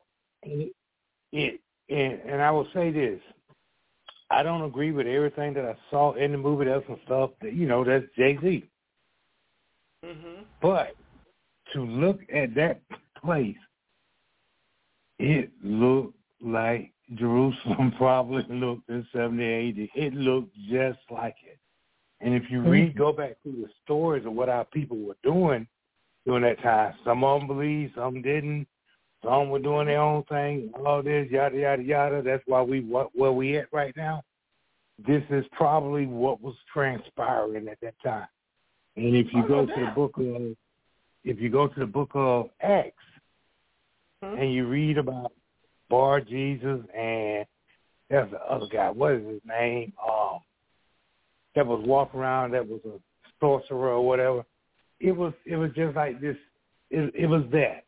And I will say this. I don't agree with everything that I saw in the movie. There's some stuff that, that's Jay-Z. Mm-hmm. But to look at that place, it looked like Jerusalem probably looked in 70 AD. It looked just like it. And if you go back through the stories of what our people were doing during that time, some of them believed, some didn't. Some were doing their own thing, all this, yada, yada, yada. That's why where we at right now. This is probably what was transpiring at that time. And if you go to the book of Acts, and you read about Bar Jesus and there's the other guy, what is his name? That was walking around, that was a sorcerer or whatever. It was just like this. It was that.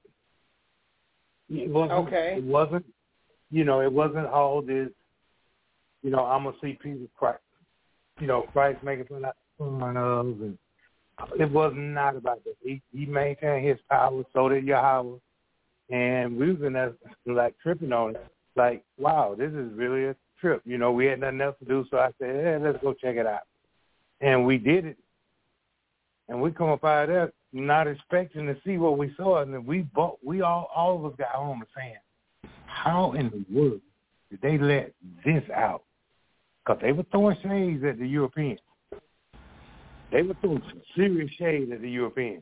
It wasn't. It wasn't. It wasn't all this. I'm gonna see people Christ. Christ making fun of, and it was not about that. He maintained his power, so did Yahweh, and we was in there like tripping on it. Like, wow, this is really a trip. We had nothing else to do, so I said, let's go check it out, and we did it. And we come up out of there not expecting to see what we saw, and then we all of us got home and saying, how in the world did they let this out? Because they were throwing shades at the Europeans. They were throwing some serious shade at the Europeans.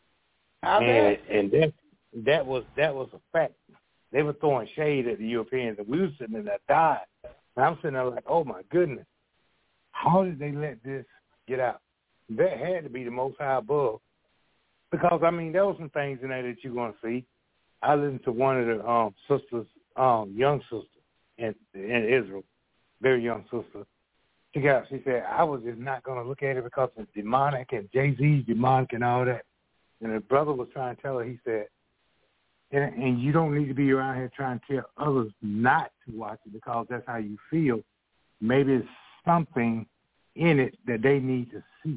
And that was a fact. They were throwing shade at the Europeans, and we were sitting in there dying. And I'm sitting there like, oh my goodness, how did they let this get out? That had to be the Most High above. Because, there was some things in there that you're going to see. I listened to one of the sisters, young sister in Israel, very young sister. She said, I was just not going to look at it because it's demonic and Jay-Z's demonic and all that. And the brother was trying to tell her, he said, and you don't need to be around here trying to tell others not to watch it because that's how you feel. Maybe it's something in it that they need to see.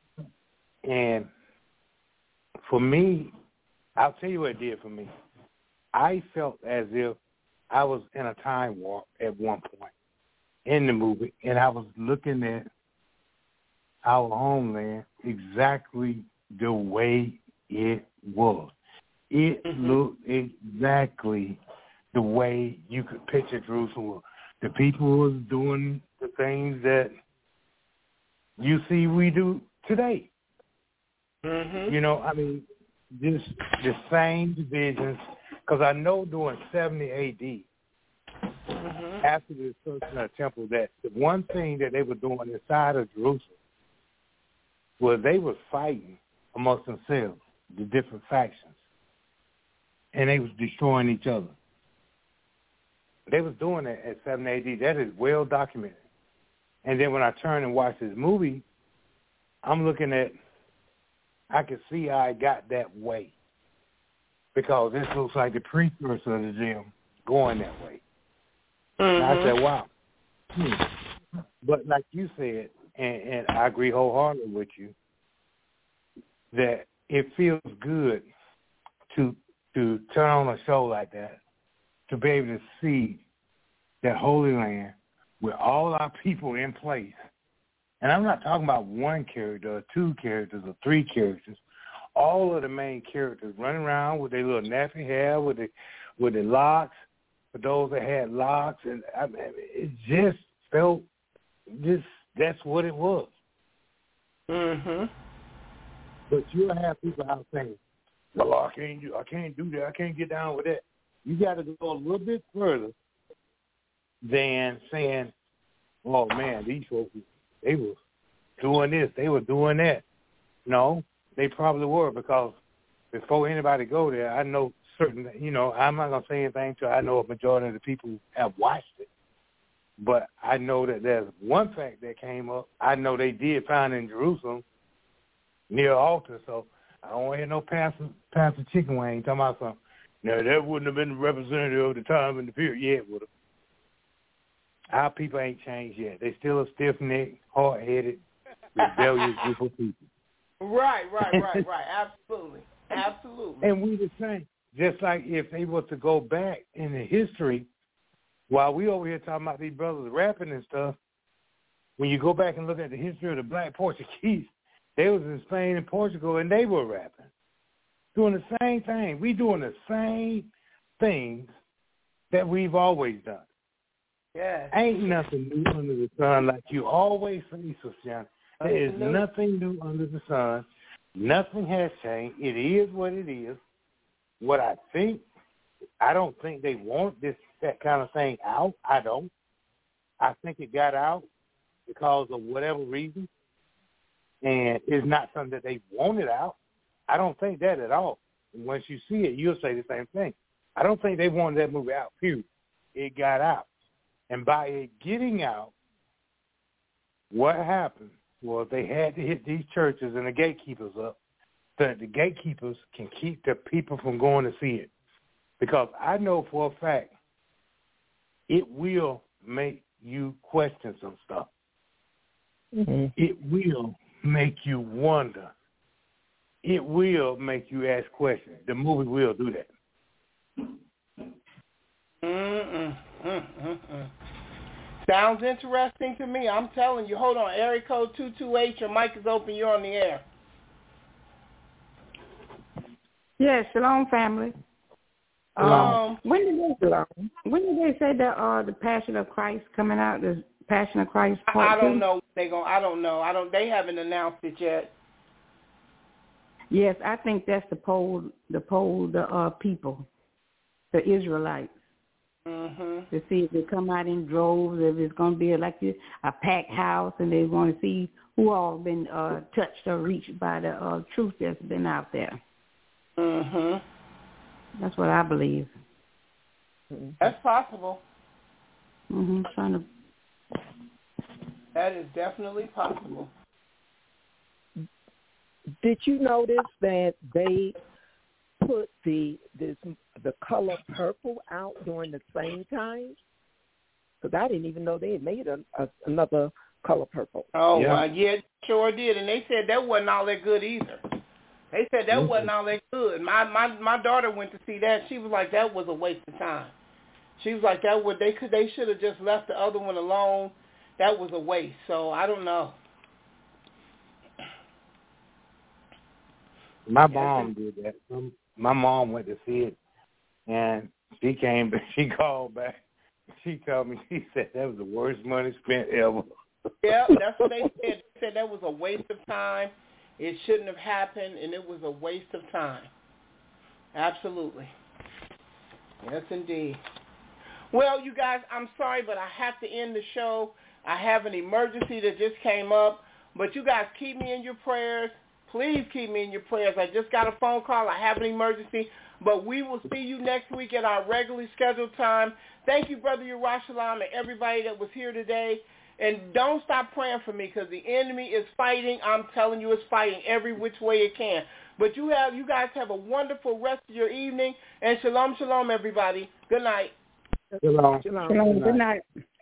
And for me, I'll tell you what it did for me. I felt as if I was in a time warp at one point in the movie, and I was looking at our homeland exactly the way it was. It looked exactly the way you could picture Jerusalem. The people was doing the things that you see we do today. Just the same divisions. Because I know during 70 A.D., after the destruction of the temple, that the one thing that they were doing inside of Jerusalem was they were fighting amongst themselves, the different factions, and they was destroying each other. They was doing that at 70 A.D. That is well documented. And then when I turn and watch this movie, I'm looking at, I can see how it got that way. Because this looks like the precursor of them going that way. And I said, wow. But like you said, and I agree wholeheartedly with you, that it feels good to turn on a show like that, to be able to see that Holy Land with all our people in place. And I'm not talking about one character or two characters or three characters. All of the main characters running around with their little nappy hair, with the locks, for those that had locks, and it just felt that's what it was. But you'll have people out saying, "Well, I can't do that. I can't get down with that." You got to go a little bit further than saying, "Oh man, these folks, they were doing this, they were doing that." No. They probably were, because before anybody go there, I know certain, I'm not going to say anything until I know a majority of the people have watched it. But I know that there's one fact that came up. I know they did find in Jerusalem near an altar, so I don't want to hear no Pastor Chicken Wing talking about something. Now, that wouldn't have been the representative of the time and the period. Yeah, it would have. Our people ain't changed yet. They still a stiff-necked, hard-headed, rebellious group of people. Right. Absolutely. And we the same. Just like if they were to go back in the history, while we over here talking about these brothers rapping and stuff, when you go back and look at the history of the black Portuguese, they was in Spain and Portugal, and they were rapping, doing the same thing. We doing the same things that we've always done. Yeah. Ain't nothing new under the sun, like you always say, Sufjan. There is nothing new under the sun. Nothing has changed. It is what it is. What I think, I don't think they want that kind of thing out. I don't. I think it got out because of whatever reason, and it's not something that they wanted out. I don't think that at all. And once you see it, you'll say the same thing. I don't think they wanted that movie out, period. It got out. And by it getting out, what happened was they had to hit these churches and the gatekeepers up so that the gatekeepers can keep the people from going to see it. Because I know for a fact it will make you question some stuff. Mm-hmm. It will make you wonder. It will make you ask questions. The movie will do that. Sounds interesting to me. I'm telling you. Hold on. Area code 228. Your mic is open. You're on the air. Yes, shalom, family. When did they say that the Passion of Christ coming out? The Passion of Christ Part 2? I don't know. I don't know. They haven't announced it yet. Yes, I think that's the people, the Israelites. Mm-hmm. To see if they come out in droves, if it's going to be like a packed house, and they want to see who all been touched or reached by the truth that's been out there. Mhm. That's what I believe. That's possible. That is definitely possible. Did you notice that they put the color purple out during the same time? Because I didn't even know they had made another color purple. Oh, yeah, sure did. And they said that wasn't all that good either. They said that wasn't all that good. My daughter went to see that. She was like, that was a waste of time. She was like, they should have just left the other one alone. That was a waste. So I don't know. My mom did that. My mom went to see it, and she came. She called back. She called me. She said that was the worst money spent ever. Yeah, that's what they said. They said that was a waste of time. It shouldn't have happened, and it was a waste of time. Absolutely. Yes, indeed. Well, you guys, I'm sorry, but I have to end the show. I have an emergency that just came up, but you guys keep me in your prayers. Please keep me in your prayers. I just got a phone call. I have an emergency, but we will see you next week at our regularly scheduled time. Thank you, Brother Yerushalayim, and everybody that was here today. And don't stop praying for me because the enemy is fighting. I'm telling you, it's fighting every which way it can. But you guys have a wonderful rest of your evening. And shalom, shalom, everybody. Good night. Shalom. Shalom. Good night.